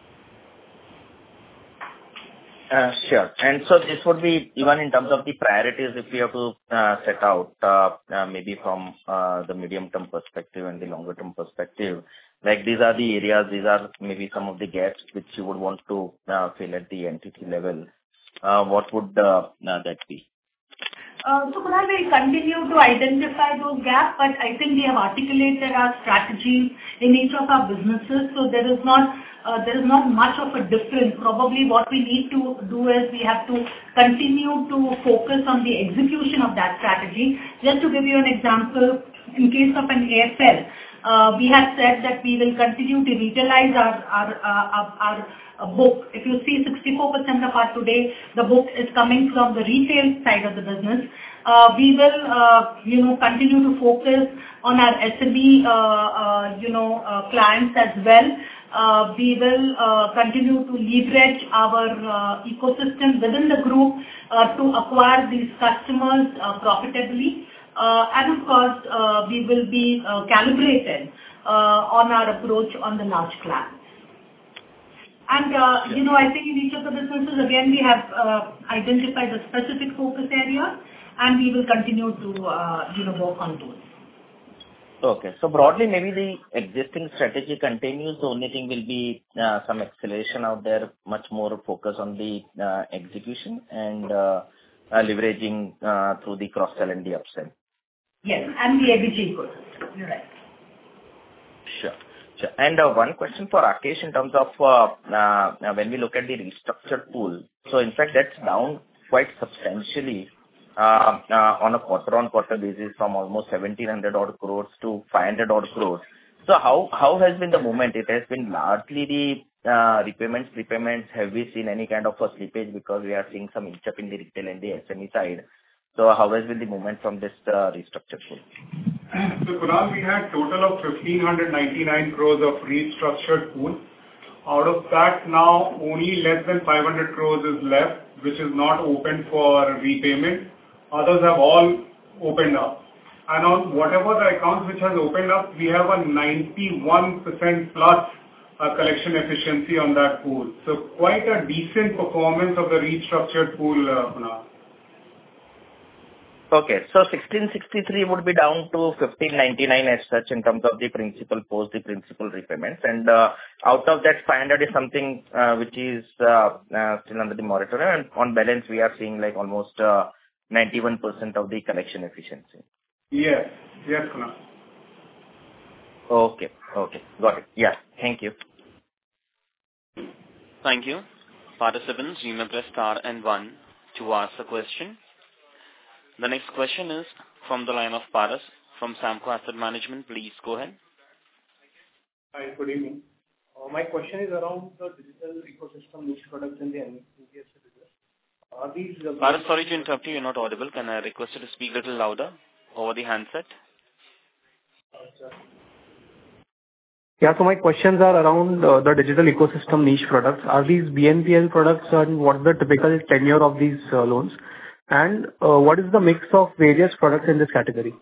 Uh, Sure. And so this would be even in terms of the priorities, if we have to uh, set out, uh, uh, maybe from uh, the medium-term perspective and the longer-term perspective, like these are the areas, these are maybe some of the gaps which you would want to uh, fill at the entity level. Uh, What would uh, uh, that be? Uh, So, Kunal, we continue to identify those gaps, but I think we have articulated our strategies in each of our businesses, so there is not uh, there is not much of a difference. Probably what we need to do is we have to continue to focus on the execution of that strategy. Just to give you an example, in case of an A F L, uh, we have said that we will continue to retailize our our uh, our, our uh, book. If you see, sixty-four percent of our today, the book is coming from the retail side of the business. Uh, we will, uh, you know, continue to focus on our S M E, uh, uh, you know, uh, clients as well. Uh, we will uh, continue to leverage our uh, ecosystem within the group uh, to acquire these customers uh, profitably. Uh, and of course, uh, we will be uh, calibrated uh, on our approach on the large clients. And, uh, you know, I think in each of the businesses, again, we have uh, identified the specific focus areas, and we will continue to, uh, you know, work on those. Okay. So broadly, maybe the existing strategy continues. The only thing will be uh, some acceleration out there, much more focus on the uh, execution and uh, uh, leveraging uh, through the cross-sell and the upsell. Yes, and the A B G ecosystem. You're right. Sure. Sure. And uh, one question for Rakesh in terms of uh, uh, when we look at the restructured pool. So in fact, that's down quite substantially uh, uh, on a quarter-on-quarter basis from almost seventeen hundred odd crores to five hundred odd crores. So how how has been the movement? It has been largely the uh, repayments, prepayments. Have we seen any kind of a slippage because we are seeing some inch up in the retail and the S M E side? So how has been the movement from this uh, restructured pool? So Kunal, we had total of fifteen ninety-nine crores of restructured pool. Out of that now only less than five hundred crores is left, which is not open for repayment. Others have all opened up. And on whatever the accounts which has opened up, we have a ninety-one percent plus uh, collection efficiency on that pool. So quite a decent performance of the restructured pool, uh, Kunal. Okay. So sixteen sixty-three would be down to fifteen ninety-nine as such in terms of the principal post the principal repayments. And uh, out of that, five hundred is something uh, which is uh, uh, still under the moratorium. And on balance, we are seeing like almost uh, ninety-one percent of the collection efficiency. Yes. Yes, Kunal. Okay. Okay. Got it. Yeah. Thank you. Thank you. Participants, you may press star and one to ask a question. The next question is from the line of Paras from Samco Asset Management. Please go ahead. Hi, good evening. Uh, my question is around the digital ecosystem niche products in the N B F C business. Are these... Uh, Paras, sorry to interrupt you. You're not audible. Can I request you to speak a little louder over the handset? Uh, yeah, so my questions are around uh, the digital ecosystem niche products. Are these B N P L products and what's the typical tenure of these uh, loans? And uh, what is the mix of various products in this category?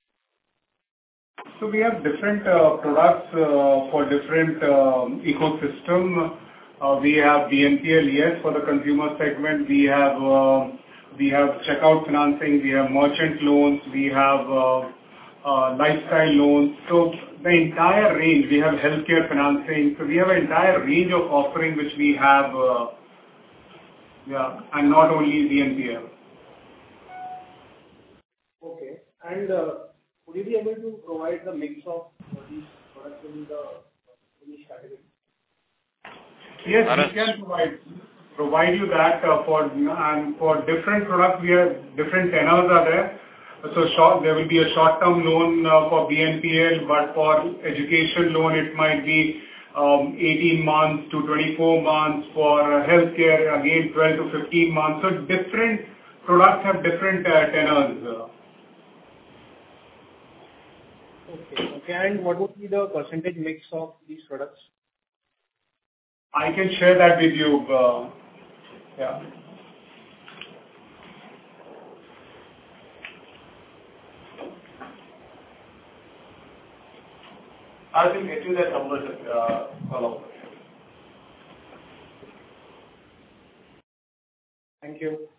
So we have different uh, products uh, for different um, ecosystem. Uh, we have B N P L, yes, for the consumer segment. We have uh, we have checkout financing. We have merchant loans. We have uh, uh, lifestyle loans. So the entire range. We have healthcare financing. So we have an entire range of offering which we have. Uh, yeah, and not only B N P L. Okay. And uh, would you be able to provide the mix of uh, these products in the niche category? Yes, we can provide provide you that uh, for and for different products we have different tenors are there. So short there will be a short-term loan uh, for B N P L, but for education loan it might be um, eighteen months to twenty-four months. For uh, healthcare again twelve to fifteen months. So different products have different uh, tenors. Uh. Okay. Okay. And what would be the percentage mix of these products? I can share that with you. Uh, yeah. I will get you that number. Uh, follow. Thank you.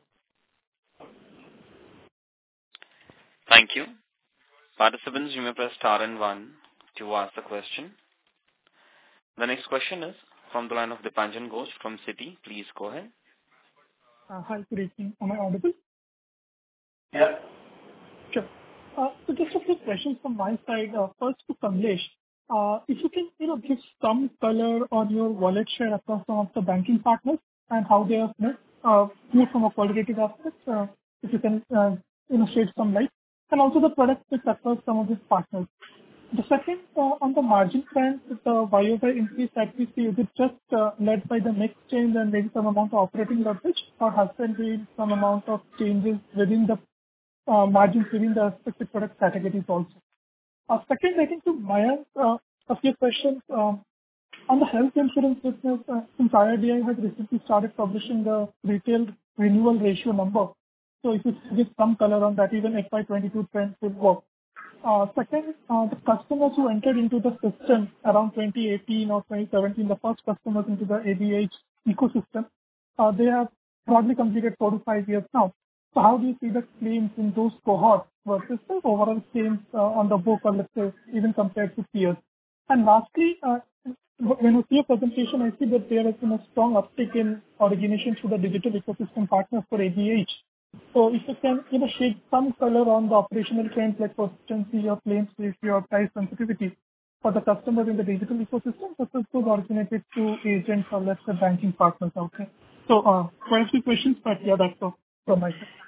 Thank you. Participants, you may press star and one to ask the question. The next question is from the line of Dipanjan Ghosh from Citi. Please go ahead. Uh, hi, good evening. Am I audible? Yeah. Sure. Uh, so just a few questions from my side. Uh, first to Kamlesh. Uh, if you can, you know, give some color on your wallet share across some of the banking partners and how they are, you know, uh, more from a qualitative aspect, uh, if you can, uh, you know, shed some light. And also the product mix across some of these partners. The second, uh, on the margin front, the Y O Y increase that we see, is it just uh, led by the mix change and maybe some amount of operating leverage, or has there been some amount of changes within the uh, margins within the specific product categories also? Uh, second, I think to Mayank, uh, a few questions. Um, on the health insurance business, uh, since I R D A has recently started publishing the retail renewal ratio number, so if you give some color on that, even F Y twenty-two trends will work. Uh, second, uh, the customers who entered into the system around twenty eighteen or twenty seventeen, the first customers into the A B H ecosystem, uh, they have broadly completed four to five years now. So how do you see the claims in those cohorts versus the overall claims uh, on the book, or let's say even compared to peers? And lastly, uh, when you see your presentation, I see that there has been a strong uptick in origination through the digital ecosystem partners for A B H. So if you can, you know, shed some color on the operational trends like persistency or claims ratio or price sensitivity, for the customers in the digital ecosystem versus those originated through agents or let's say banking partners out there? So, uh, quite a few questions, but yeah, that's all from my side.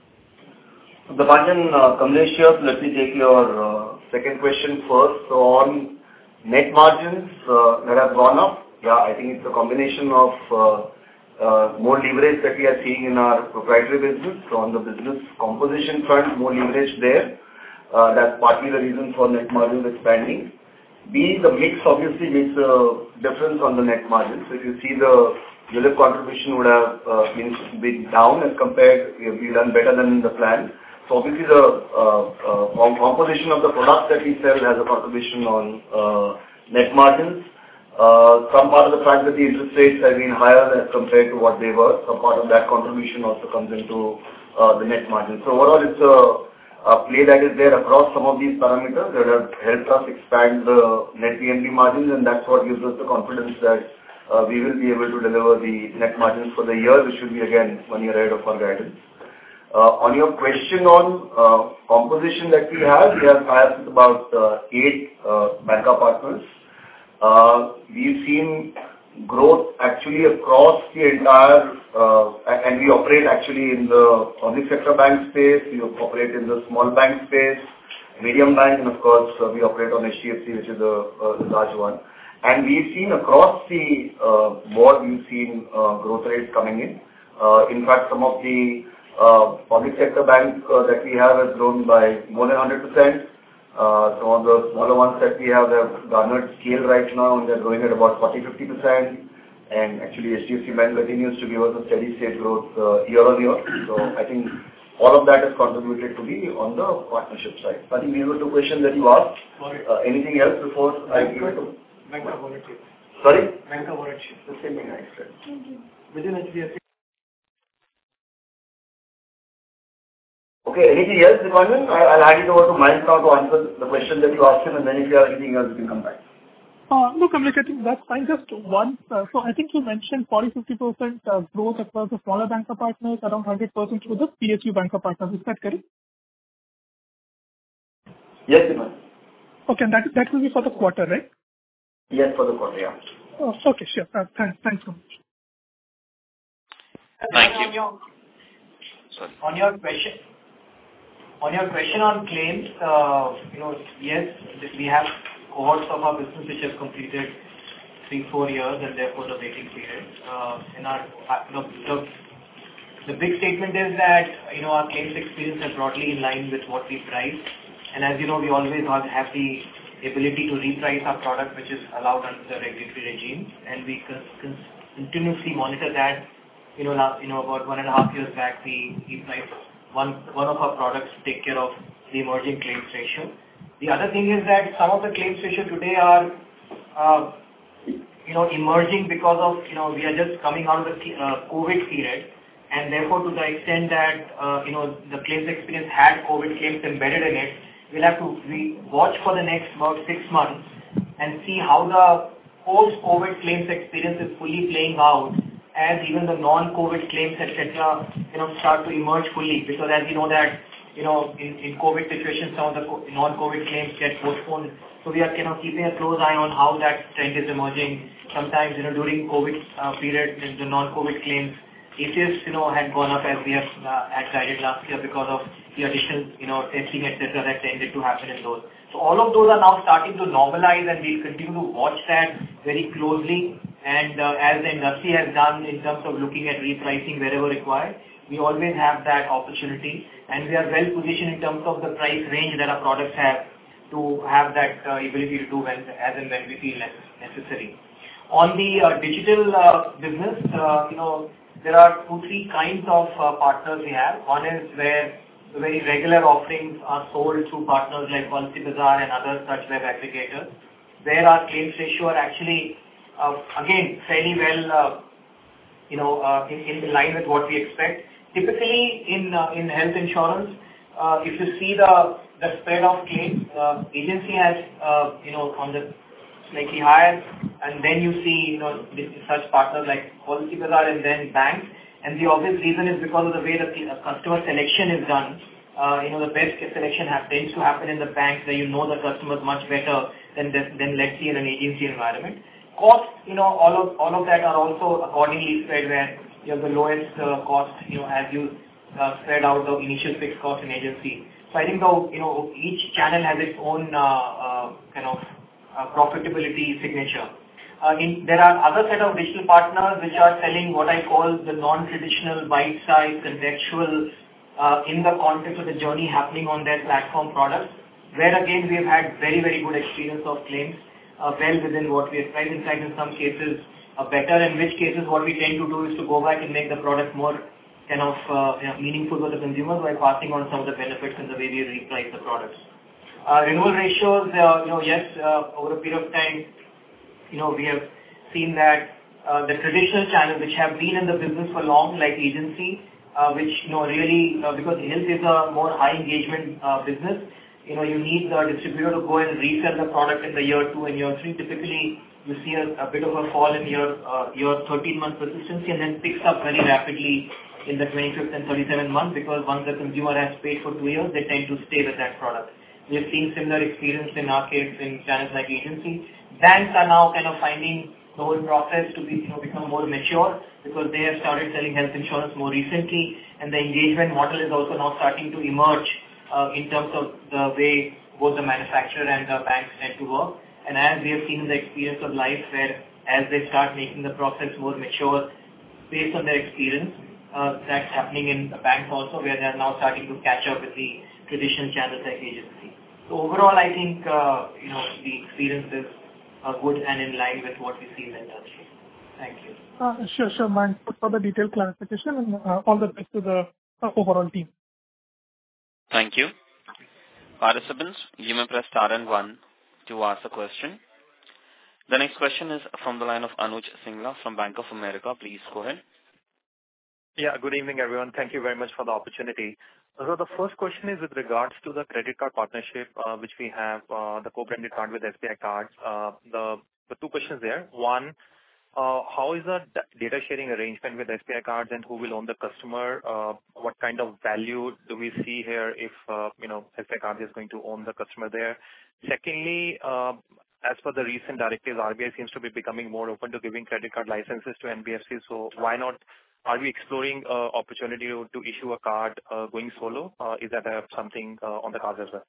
Dipanjan, uh, Kamlesh here. Let me take your uh, second question first. So on net margins uh, that have gone up, yeah, I think it's a combination of uh, uh, more leverage that we are seeing in our proprietary business. So on the business composition front, more leverage there. Uh, that's partly the reason for net margins expanding. B, the mix obviously makes a difference on the net margin. So if you see the U L I P contribution would have uh, been, been down as compared, we have done better than the plan. So obviously the uh, uh, composition of the products that we sell has a contribution on uh, net margins. Uh, some part of the fact that the interest rates have been higher as compared to what they were, some part of that contribution also comes into uh, the net margin. So overall it's a A play that is there across some of these parameters that have helped us expand the net P N B margins, and that's what gives us the confidence that uh, we will be able to deliver the net margins for the year, which should be again one year ahead of our guidance. Uh, on your question on uh, composition that we have, we have ties with about uh, eight uh, banker partners. Uh, we've seen growth actually across the entire, uh, and we operate actually in the public sector bank space, we operate in the small bank space, medium bank, and of course uh, we operate on H D F C, which is a, a large one. And we've seen across the uh, board, we've seen uh, growth rates coming in. Uh, in fact, some of the uh, public sector banks uh, that we have has grown by more than one hundred percent. Uh, some of the smaller ones that we have have garnered scale right now, and they're growing at about forty to fifty percent. And actually, H D F C Bank continues to give us a steady state growth uh, year on year. So I think all of that has contributed to be on the partnership side. I think these were two questions that you asked. Uh, anything else before I give it to? Banker volunteer. Sorry? Banker volunteer. The same thing I said. Within H D F C. Okay, anything else, Dipanjan? I'll hand it over to Mike now to answer the question that you asked him, and then if you have anything else, you can come back. Uh, no, Kamlesh, I think that's fine. Just one. Uh, so I think you mentioned forty to fifty percent uh, growth across the smaller banker partners, around one hundred percent through the P S U banker partners. Is that correct? Yes, Dipanjan. Okay, and that, that will be for the quarter, right? Yes, for the quarter, yeah. Oh, okay, sure. Uh, thanks, thanks so much. Thank you. On your, Sorry. on your question, on your question on claims, uh, you know, yes, we have cohorts of our business which have completed three, four years, and therefore the waiting period. Uh, in our, you know, the, the big statement is that you know our claims experience is broadly in line with what we price, and as you know, we always have the ability to reprice our product, which is allowed under the regulatory regime, and we con- con- continuously monitor that. You know, last, you know, about one and a half years back, we repriced one one of our products to take care of the emerging claims ratio. The other thing is that some of the claims ratio today are, uh, you know, emerging because of, you know, we are just coming out of the uh, COVID period, and therefore to the extent that, uh, you know, the claims experience had COVID claims embedded in it, we'll have to we watch for the next about six months and see how the post-COVID claims experience is fully playing out, as even the non-COVID claims, et cetera, you know, start to emerge fully. Because as you know that, you know, in, in COVID situations, some of the non-COVID claims get postponed. So we are, you know, keeping a close eye on how that trend is emerging. Sometimes, you know, during COVID uh, period, the non-COVID claims, A C S, you know, had gone up as we have uh, had guided last year because of the additional, you know, testing, et cetera, that tended to happen in those. So all of those are now starting to normalize, and we'll continue to watch that very closely. And uh, as the industry has done in terms of looking at repricing wherever required, we always have that opportunity, and we are well positioned in terms of the price range that our products have to have that uh, ability to do when, as and when we feel necessary. On the uh, digital uh, business, uh, you know, there are two, three kinds of uh, partners we have. One is where the very regular offerings are sold through partners like Policybazaar and other such web aggregators, where our claims ratio are actually, uh, again, fairly well, uh, you know, uh, in, in line with what we expect. Typically, in uh, in health insurance, uh, if you see the the spread of claims, uh, agency has, uh, you know, on the slightly higher, and then you see, you know, such partners like Policybazaar and then banks. And the obvious reason is because of the way the customer selection is done uh, you know, the best selection have, tends to happen in the banks where you know the customers much better than, than let's say in an agency environment. Costs, you know, all of, all of that are also accordingly spread where you have the lowest uh, cost, you know, as you uh, spread out the initial fixed cost in agency. So I think though, you know, each channel has its own uh, uh, kind of uh, profitability signature. Uh, in, there are other set of digital partners which are selling what I call the non-traditional bite-sized contextual uh, in the context of the journey happening on their platform products, where again we have had very, very good experience of claims uh, well within what we have priced. In fact, in some cases uh, better, in which cases what we tend to do is to go back and make the product more kind of uh, you know, meaningful for the consumers by passing on some of the benefits in the way we reprice the products. Uh, renewal ratios, uh, you know, yes, uh, over a period of time, you know, we have seen that uh, the traditional channels which have been in the business for long, like agency, uh, which, you know, really, uh, because health is a more high engagement uh, business, you know, you need the distributor to go and resell the product in the year two and year three. Typically, you see a, a bit of a fall in your uh, your thirteen month persistency and then picks up very rapidly in the twenty-fifth and thirty-seventh month, because once the consumer has paid for two years, they tend to stay with that product. We have seen similar experience in our case in channels like agency. Banks are now kind of finding the whole process to be, you know, become more mature because they have started selling health insurance more recently, and the engagement model is also now starting to emerge uh, in terms of the way both the manufacturer and the banks tend to work. And as we have seen in the experience of life, where as they start making the process more mature based on their experience, uh, that's happening in the banks also, where they are now starting to catch up with the traditional channels like agency. So overall, I think uh, you know the experience is uh, good and in line with what we see in the industry. Thank you. Uh, sure, sure, man. For the detailed clarification and uh, all the best to the uh, overall team. Thank you. Participants, you may press star and one to ask a question. The next question is from the line of Anuj Singla from Bank of America. Please go ahead. Yeah, good evening, everyone. Thank you very much for the opportunity. So the first question is with regards to the credit card partnership, uh, which we have, uh, the co-branded card with S B I cards. Uh, the, the two questions there. One, uh, how is the data sharing arrangement with S B I cards and who will own the customer? Uh, what kind of value do we see here if, uh, you know, S B I cards is going to own the customer there? Secondly, uh, as per the recent directives, R B I seems to be becoming more open to giving credit card licenses to N B F Cs. So why not? Are we exploring uh, opportunity to, to issue a card uh, going solo? Uh, is that uh, something uh, on the cards as well?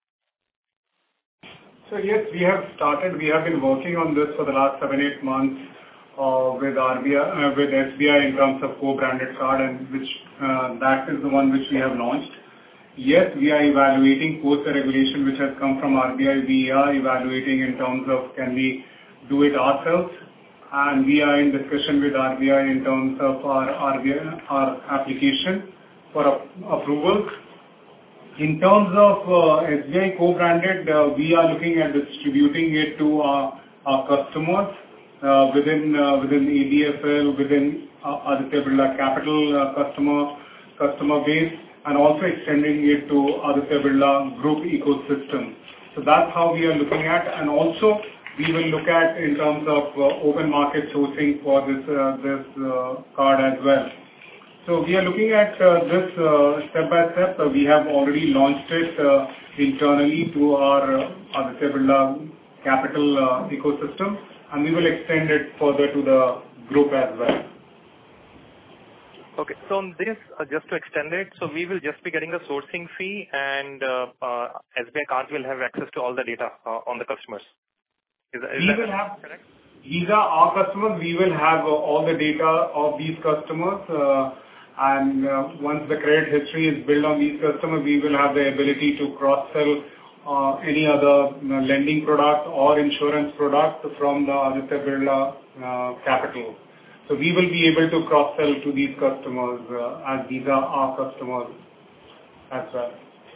So yes, we have started. We have been working on this for the last seven, eight months uh, with R B I, uh, with S B I in terms of co-branded card, and which uh, that is the one which we have launched. Yes, we are evaluating post the regulation which has come from R B I. We are evaluating in terms of can we do it ourselves. And we are in discussion with R B I in terms of our R B I, our application for approval. In terms of uh, S B I co-branded, uh, we are looking at distributing it to our, our customers uh, within uh, within A D F L, within uh, Aditya Birla Capital uh, customer customer base, and also extending it to Aditya Birla Group ecosystem. So that's how we are looking at, and also we will look at in terms of uh, open market sourcing for this uh, this uh, card as well. So we are looking at uh, this uh, step by step. Uh, we have already launched it uh, internally to our uh, Aditya Birla Capital uh, ecosystem, and we will extend it further to the group as well. Okay, so on this, uh, just to extend it, so we will just be getting a sourcing fee, and uh, uh, S B I cards will have access to all the data uh, on the customers. Is that, is we that will have, correct? These are our customers. We will have uh, all the data of these customers, uh, and uh, once the credit history is built on these customers, we will have the ability to cross-sell uh, any other uh, lending product or insurance product from the Aditya Birla uh, Capital. So we will be able to cross-sell to these customers uh, as these are our customers as well.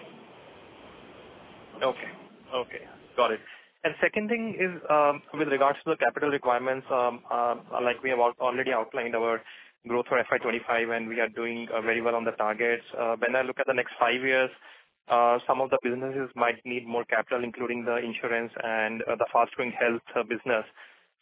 Okay, okay, got it. And second thing is um, with regards to the capital requirements, um, uh, like we have already outlined our growth for F Y twenty-five, and we are doing uh, very well on the targets. Uh, when I look at the next five years, uh, some of the businesses might need more capital, including the insurance and uh, the fast-growing health uh, business.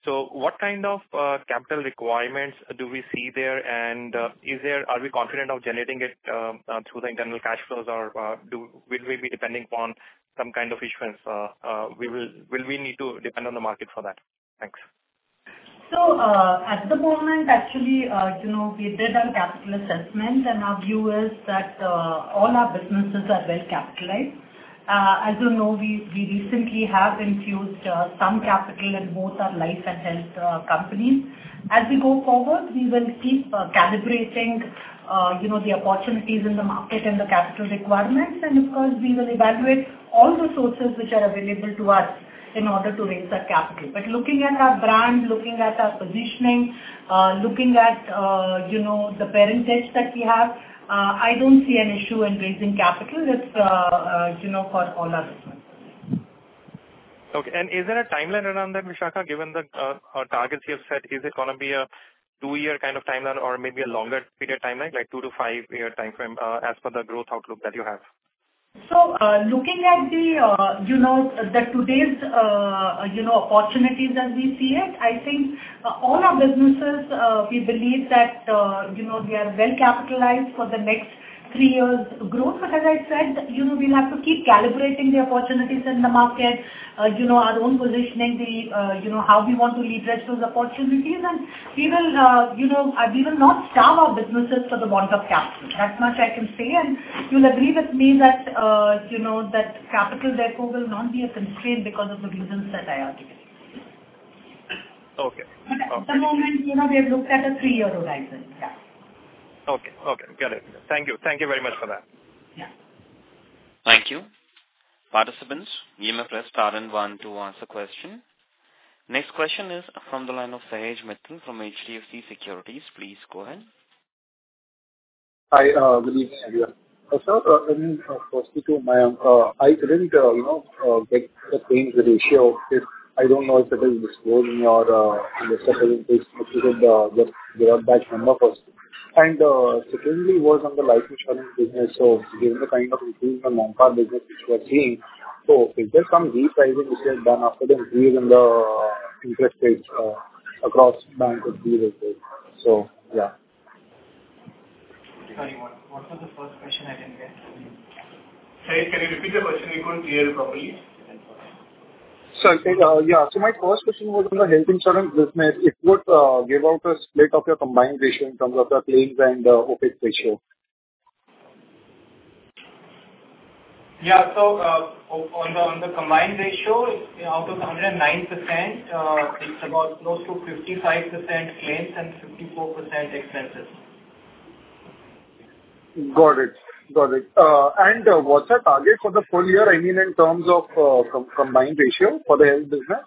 So what kind of uh, capital requirements do we see there, and uh, is there? Are we confident of generating it uh, uh, through the internal cash flows, or uh, do will we be depending upon some kind of issuance? Uh, uh, we will will we need to depend on the market for that? Thanks. So uh, at the moment, actually, uh, you know, we did our capital assessment, and our view is that uh, all our businesses are well capitalized. Uh, as you know, we, we recently have infused uh, some capital in both our life and health uh, companies. As we go forward, we will keep uh, calibrating, uh, you know, the opportunities in the market and the capital requirements, and of course, we will evaluate all the sources which are available to us in order to raise our capital. But looking at our brand, looking at our positioning, uh, looking at, uh, you know, the parentage that we have, uh, I don't see an issue in raising capital. It's, uh, uh, you know, for all our businesses. Okay. And is there a timeline around that, Vishakha, given the uh, uh, targets you have set? Is it going to be a two-year kind of timeline or maybe a longer period timeline, like two to five-year time frame uh, as per the growth outlook that you have? So, uh, looking at the, uh, you know, the today's, uh, you know, opportunities as we see it, I think uh, all our businesses, uh, we believe that, uh, you know, we are well capitalized for the next three years growth. But as I said, you know, we'll have to keep calibrating the opportunities in the market, uh, you know, our own positioning, the, uh, you know, how we want to leverage those opportunities, and we will, uh, you know, uh, we will not starve our businesses for the want of capital. That much I can say, and you'll agree with me that, uh, you know, that capital therefore will not be a constraint because of the reasons that I articulated. Okay. But at okay. the moment, you know, we have looked at a three-year horizon. Yeah. Okay. Okay. Got it. Thank you. Thank you very much for that. Yeah. Thank you. Participants, you may press star and one to ask a question. Next question is from the line of Sahej Mittal from H D F C Securities. Please go ahead. Hi, uh, good evening, everyone. Uh, sir, uh, in, uh, firstly to my, uh, I couldn't, uh, you know, uh, get the claims ratio. If I don't know if it is disclosed in your uh, investor presentation, if you could uh, just give out that number first. And uh, secondly was on the life insurance business. So given the kind of increase in the non-par business which we are seeing, so is there some repricing which you have done after the increase in the uh, interest rates uh, across banks with these rates? So, yeah. Sorry, what, what was the first question? I didn't get. Sorry, can you repeat the question? We couldn't hear you properly. Sir, uh, yeah. So my first question was on the health insurance business. It would uh, give out a split of your combined ratio in terms of the claims and uh, O P E X ratio. Yeah. So uh, on the on the combined ratio, out of one hundred nine percent, uh, it's about close to fifty-five percent claims and fifty-four percent expenses. Got it. Got it. Uh, and uh, what's our target for the full year? I mean, in terms of uh, com- combined ratio for the health business?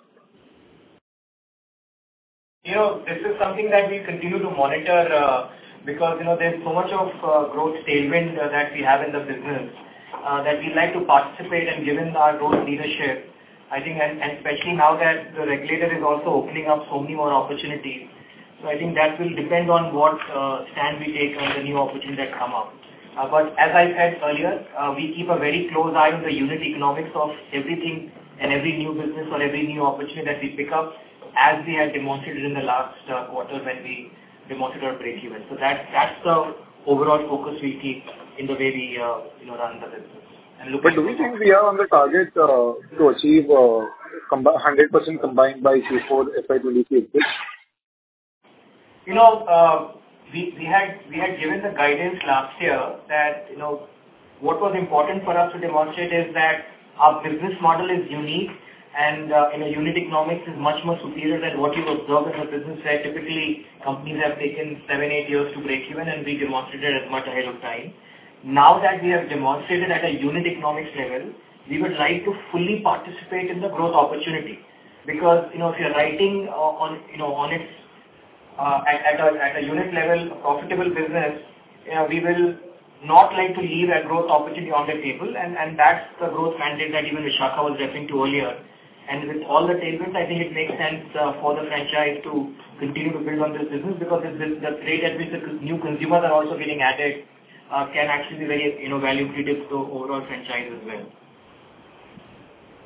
You know, this is something that we continue to monitor uh, because, you know, there's so much of uh, growth tailwind uh, that we have in the business uh, that we like to participate, and given our growth leadership, I think, and, and especially now that the regulator is also opening up so many more opportunities. So I think that will depend on what uh, stand we take on the new opportunities that come up. Uh, but as I said earlier, uh, we keep a very close eye on the unit economics of everything and every new business or every new opportunity that we pick up, as we had demonstrated in the last uh, quarter when we demonstrated our break-even. So that, that's the overall focus we keep in the way we uh, you know, run the business. And look but do we think we are on the target uh, to achieve uh, com- one hundred percent combined by Q four F Y twenty-three? You know, uh, we, we had we had given the guidance last year that, you know, what was important for us to demonstrate is that our business model is unique, and uh, you know, unit economics is much more superior than what you observe in a business where typically companies have taken seven, eight years to break even, and we demonstrated as much ahead of time. Now that we have demonstrated at a unit economics level, we would like to fully participate in the growth opportunity, because, you know, if you're writing uh, on, you know, on its uh, at, at, a, at a unit level, a profitable business, you know, we will not like to leave a growth opportunity on the table, and, and that's the growth mandate that even Vishakha was referring to earlier. And with all the tailwinds, I think it makes sense uh, for the franchise to continue to build on this business, because this, the rate at which the new consumers are also getting added uh, can actually be very, you know, value creative to overall franchise as well.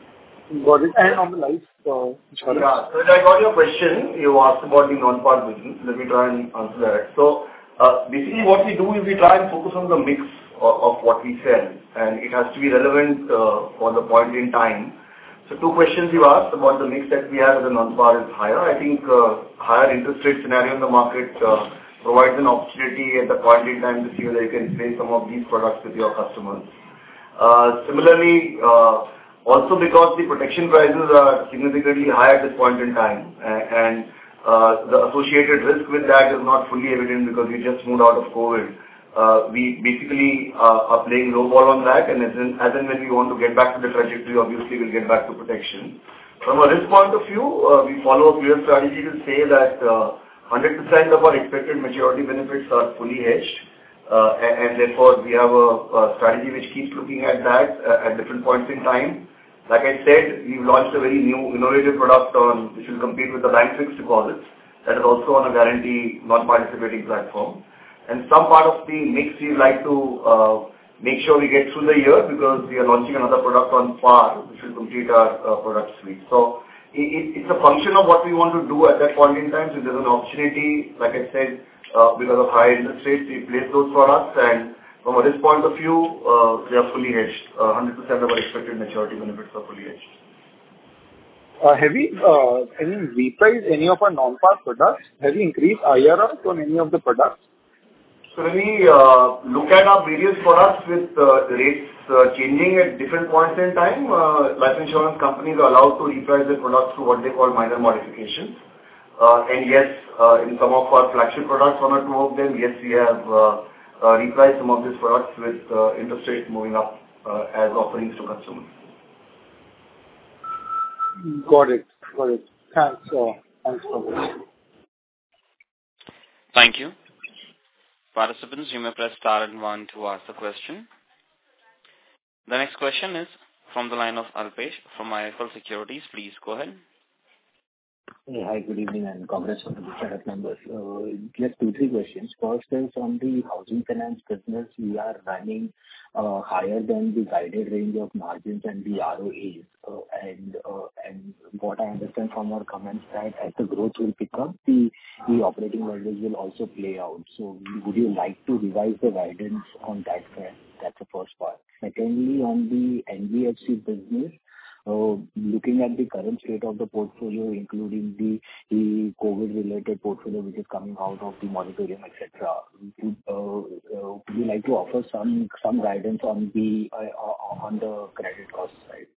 Got it. And on the life uh, insurance? Yeah. So I got your question. You asked about the non-par business. Let me try and answer that. So uh, basically what we do is we try and focus on the mix of, of what we sell, and it has to be relevant uh, for the point in time. So two questions you asked about the mix that we have as a non-par is higher. I think uh, higher interest rate scenario in the market uh, provides an opportunity at the point in time to see whether you can place some of these products with your customers. Uh, similarly, uh, also because the protection prices are significantly higher at this point in time, and uh, the associated risk with that is not fully evident because we just moved out of COVID. Uh, we basically uh, are playing low ball on that, and as, in, as and when we want to get back to the trajectory, obviously we'll get back to protection. From a risk point of view, uh, we follow a clear strategy to say that uh, one hundred percent of our expected maturity benefits are fully hedged. Uh, and, and therefore, we have a, a strategy which keeps looking at that uh, at different points in time. Like I said, we've launched a very new innovative product on which will compete with the bank fixed deposits. That is also on a guarantee non-participating platform. And some part of the mix we'd like to uh, make sure we get through the year because we are launching another product on par which will complete our uh, product suite. So it, it, it's a function of what we want to do at that point in time. So there's an opportunity, like I said, uh, because of high interest rates, we place those products, and from a risk point of view, uh, they are fully hedged. Uh, one hundred percent of our expected maturity benefits are fully hedged. Uh, have we uh, any repriced any of our non-par products? Have we increased I R Rs on any of the products? So when we uh, look at our various products with uh, rates uh, changing at different points in time, uh, life insurance companies are allowed to reprice their products through what they call minor modifications. Uh, and yes, uh, in some of our flagship products, one or two of them, yes, we have uh, uh, repriced some of these products with uh, interest rates moving up uh, as offerings to customers. Got it. Got it. Thanks. Uh, thanks for this. Thank you. Participants, you may press star and one to ask the question. The next question is from the line of Alpesh from I F L Securities. Please go ahead. Hey, hi, good evening, and congrats on the good set of numbers. Uh, just two, three questions. First is on the housing finance business, we are running uh, higher than the guided range of margins and the R O As. Uh, and uh, and what I understand from our comments that as the growth will pick up, the, the operating leverage will also play out. So would you like to revise the guidance on that front? That's the first part. Secondly, on the N B F C business, Uh, looking at the current state of the portfolio, including the, the COVID-related portfolio which is coming out of the moratorium, et cetera, would, uh, uh, would you like to offer some some guidance on the uh, on the credit cost side?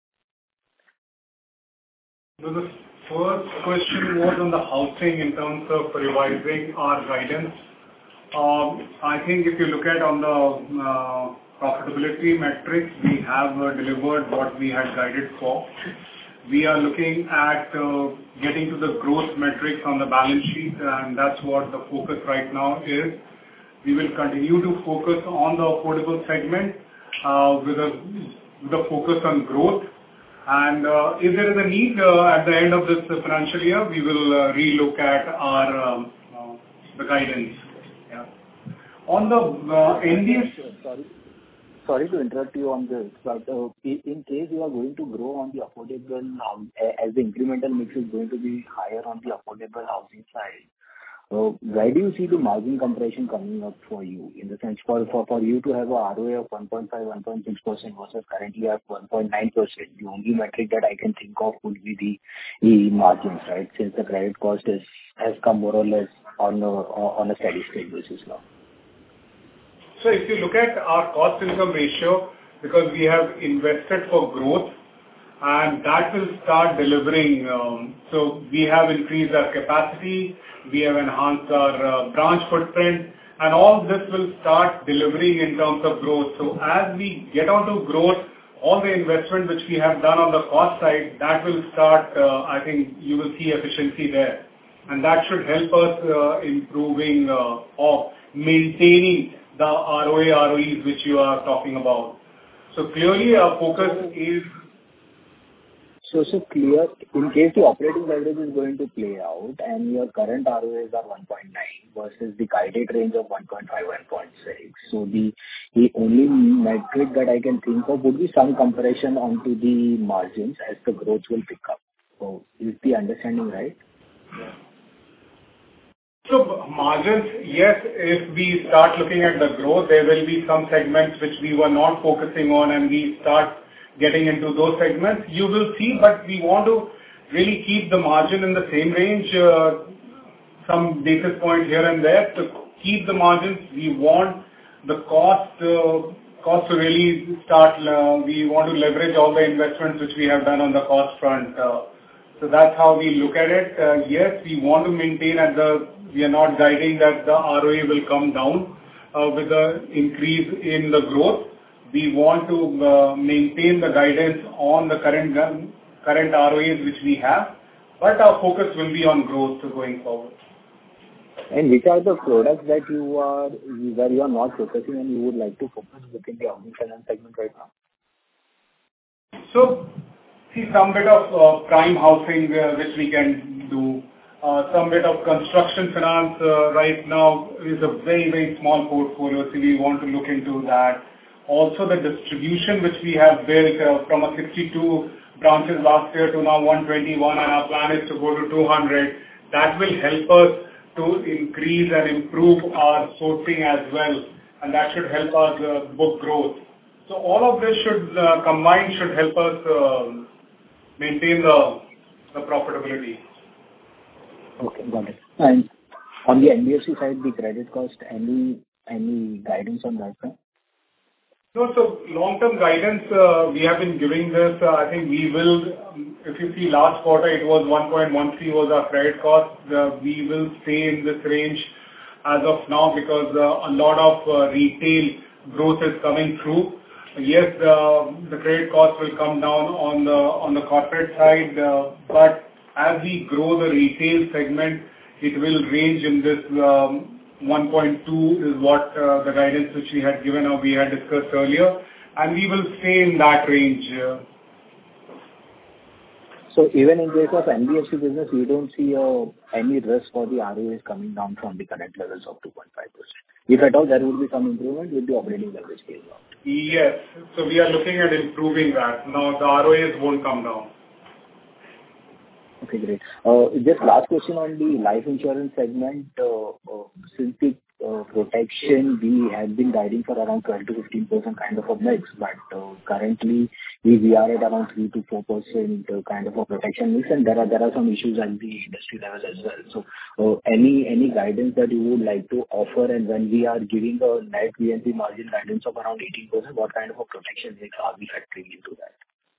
So the first question was on the housing in terms of revising our guidance. Um, I think if you look at on the uh, profitability metrics, we have uh, delivered what we had guided for. We are looking at uh, getting to the growth metrics on the balance sheet, and that's what the focus right now is. We will continue to focus on the affordable segment uh, with, a, with a focus on growth. And uh, if there is a need uh, at the end of this financial year, we will uh, relook at our um, uh, the guidance. Yeah. On the uh, N B F C... Sorry. Sorry to interrupt you on this, but uh, in case you are going to grow on the affordable, um, as the incremental mix is going to be higher on the affordable housing side, uh, where do you see the margin compression coming up for you? In the sense, for, for, for you to have a R O A of one point five, one point six percent versus currently at one point nine percent, the only metric that I can think of would be the, the margins, right? Since the credit cost is, has come more or less on a, on a steady state basis now. So if you look at our cost income ratio, because we have invested for growth, and that will start delivering. Um, so we have increased our capacity, we have enhanced our uh, branch footprint, and all this will start delivering in terms of growth. So as we get onto growth, all the investment which we have done on the cost side, that will start, uh, I think you will see efficiency there. And that should help us uh, improving uh, or maintaining the R O A, R O Es which you are talking about. So clearly our focus is... So, so clear, in case the operating leverage is going to play out and your current R O As are one point nine versus the guided range of one point five, one point six. So the, the only metric that I can think of would be some compression onto the margins as the growth will pick up. So is the understanding right? Yeah. So margins, yes, if we start looking at the growth, there will be some segments which we were not focusing on and we start getting into those segments. You will see, but we want to really keep the margin in the same range, uh, some basis point here and there. To keep the margins, we want the cost, uh, cost to really start, uh, we want to leverage all the investments which we have done on the cost front. Uh, so that's how we look at it. Uh, yes, we want to maintain at the, we are not guiding that the R O A will come down uh, with the increase in the growth. We want to uh, maintain the guidance on the current current R O As which we have, but our focus will be on growth going forward. And which are the products that you are, where you are not focusing and you would like to focus within the housing finance segment right now? So, see, some bit of uh, prime housing uh, which we can do. Uh, some bit of construction finance uh, right now is a very, very small portfolio, so we want to look into that. Also the distribution which we have built uh, from a sixty-two branches last year to now one twenty-one, and our plan is to go to two hundred. That will help us to increase and improve our sourcing as well, and that should help us uh, book growth. So all of this should uh, combined should help us uh, maintain the, the profitability. Okay, got it. And on the N B F C side, the credit cost, any any guidance on that front? No, so long-term guidance, uh, we have been giving this. Uh, I think we will, um, if you see last quarter, it was one point one three was our credit cost. Uh, we will stay in this range as of now because uh, a lot of uh, retail growth is coming through. Yes, uh, the credit cost will come down on the on the corporate side, uh, but as we grow the retail segment, it will range in this um, one point two is what uh, the guidance which we had given or we had discussed earlier, and we will stay in that range. Uh. So even in case of N B F C business, you don't see uh, any risk for the R O As coming down from the current levels of two point five percent. If at all, there would be some improvement with the operating leverage scale out. Yes. So we are looking at improving that. Now the R O As won't come down. Okay, great. Uh, Just last question on the life insurance segment. Uh, uh, Since the uh, protection, we have been guiding for around twelve to fifteen percent kind of a mix, but uh, currently we we are at around three to four percent uh, kind of a protection mix, and there are there are some issues at the industry level as well. So, uh, any any guidance that you would like to offer, and when we are giving a net V N B margin guidance of around eighteen percent, what kind of a protection mix are we factoring into that?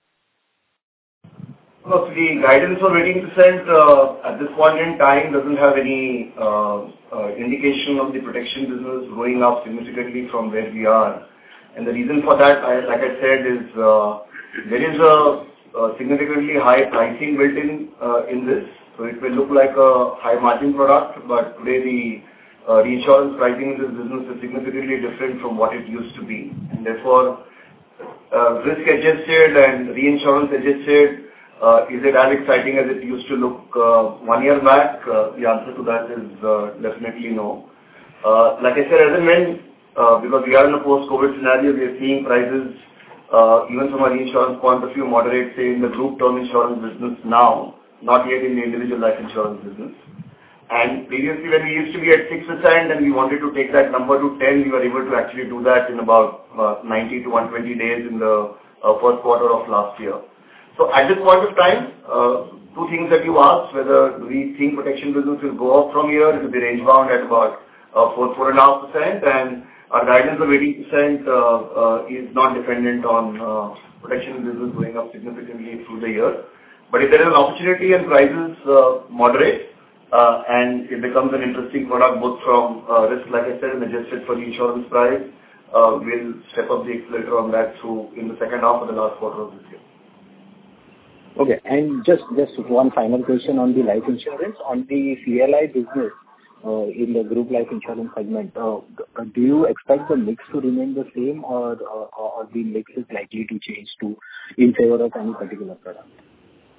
Well, the guidance of eighteen percent uh, at this point in time doesn't have any uh, uh, indication of the protection business going up significantly from where we are. And the reason for that, I, like I said, is uh, there is a, a significantly high pricing built in uh, in this. So it will look like a high margin product, but today the uh, reinsurance pricing in this business is significantly different from what it used to be. And therefore, uh, risk adjusted and reinsurance adjusted, Uh, is it as exciting as it used to look uh, one year back? Uh, the answer to that is uh, definitely no. Uh, like I said, as and when, uh, because we are in a post-COVID scenario, we are seeing prices, uh, even from a reinsurance point of view, moderate, say, in the group term insurance business now, not yet in the individual life insurance business. And previously, when we used to be at six percent and we wanted to take that number to ten, we were able to actually do that in about uh, ninety to one hundred twenty days in the uh, first quarter of last year. So at this point of time, uh, two things that you asked, whether we think protection business will go up from here, it will be range bound at about uh, four, four and a half percent, and our guidance of eighty percent uh, uh, is not dependent on uh, protection business going up significantly through the year. But if there is an opportunity and prices uh, moderate, uh, and it becomes an interesting product both from uh, risk, like I said, and adjusted for the insurance price, uh, we'll step up the accelerator on that through in the second half of the last quarter of this year. Okay. And just just one final question on the life insurance. On the C L I business, uh, in the group life insurance segment, uh, do you expect the mix to remain the same, or or or the mix is likely to change to in favor of any particular product?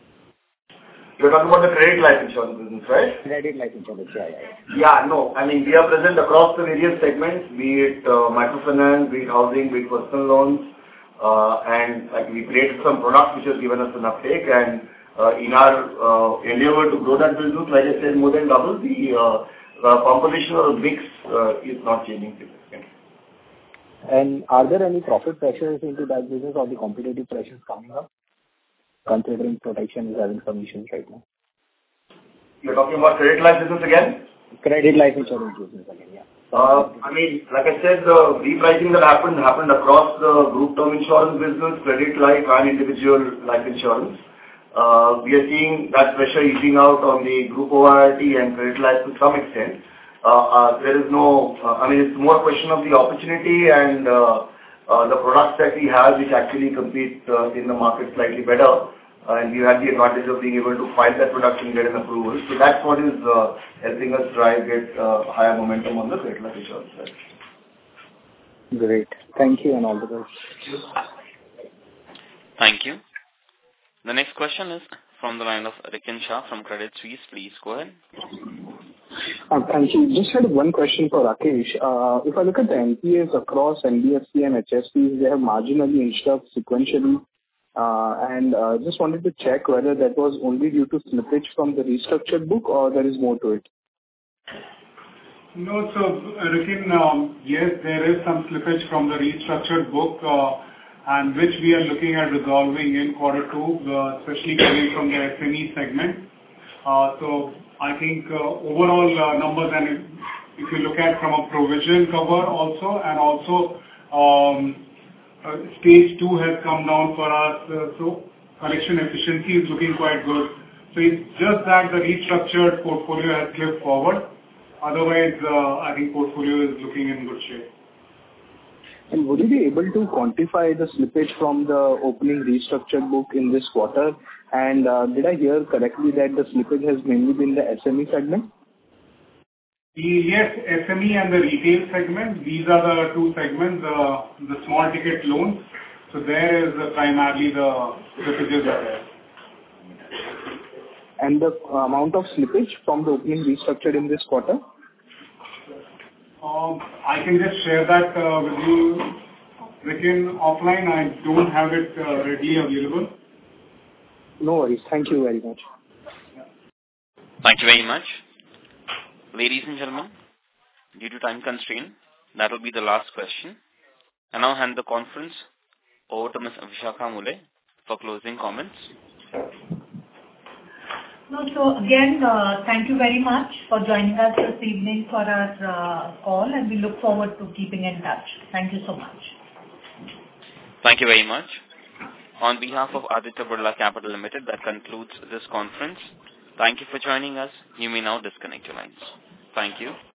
You're talking about the credit life insurance business, right? Credit life insurance, yeah, yeah. Yeah, no. I mean, we are present across the various segments, be it uh, microfinance, be it housing, be it personal loans, uh, and like we created some products which has given us an uptake. And uh, in our uh, endeavor to grow that business, like I said, more than double, the uh, uh, composition or the mix uh, is not changing significantly. And are there any profit pressures into that business or the competitive pressures coming up, considering protection is having some issues right now? You're talking about credit life business again? Credit life insurance business again, yeah. Uh, I mean, like I said, the repricing that happened happened across the group term insurance business, credit life and individual life insurance. Uh, we are seeing that pressure easing out on the group O I T and credit life to some extent. Uh, uh, there is no, uh, I mean, it's more a question of the opportunity and uh, uh, the products that we have which actually compete uh, in the market slightly better. Uh, and we had the advantage of being able to file that product and get an approval. So that's what is uh, helping us drive get uh, higher momentum on the credit life insurance side. Great. Thank you and all the best. Thank you. The next question is from the line of Rikin Shah from Credit Suisse. Please go ahead. Uh, Thank you. Just had one question for Rakesh. Uh, If I look at the N P As across N B F C and H F Cs, they have marginally inched up sequentially. Uh, And uh, just wanted to check whether that was only due to slippage from the restructured book or there is more to it. No, so Rikin, um, yes, there is some slippage from the restructured book, uh, and which we are looking at resolving in quarter two, uh, especially coming from the S M E segment. Uh, So I think uh, overall uh, numbers, and if, if you look at from a provision cover also, and also um, uh, stage two has come down for us, uh, so collection efficiency is looking quite good. So it's just that the restructured portfolio has slipped forward. Otherwise, uh, I think portfolio is looking in good shape. And would you be able to quantify the slippage from the opening restructured book in this quarter? And uh, did I hear correctly that the slippage has mainly been the S M E segment? Yes, S M E and the retail segment, these are the two segments, uh, the small ticket loans. So there is uh, primarily the slippages are there. And the amount of slippage from the opening restructured in this quarter? Um, I can just share that uh, with you, Rikin, offline. I don't have it uh, readily available. No worries. Thank you very much. Thank you very much. Ladies and gentlemen, due to time constraint, that will be the last question. I now hand the conference over to Miz Vishakha Mulye for closing comments. No, so again, uh, thank you very much for joining us this evening for our uh, call, and we look forward to keeping in touch. Thank you so much. Thank you very much. On behalf of Aditya Birla Capital Limited, that concludes this conference. Thank you for joining us. You may now disconnect your lines. Thank you.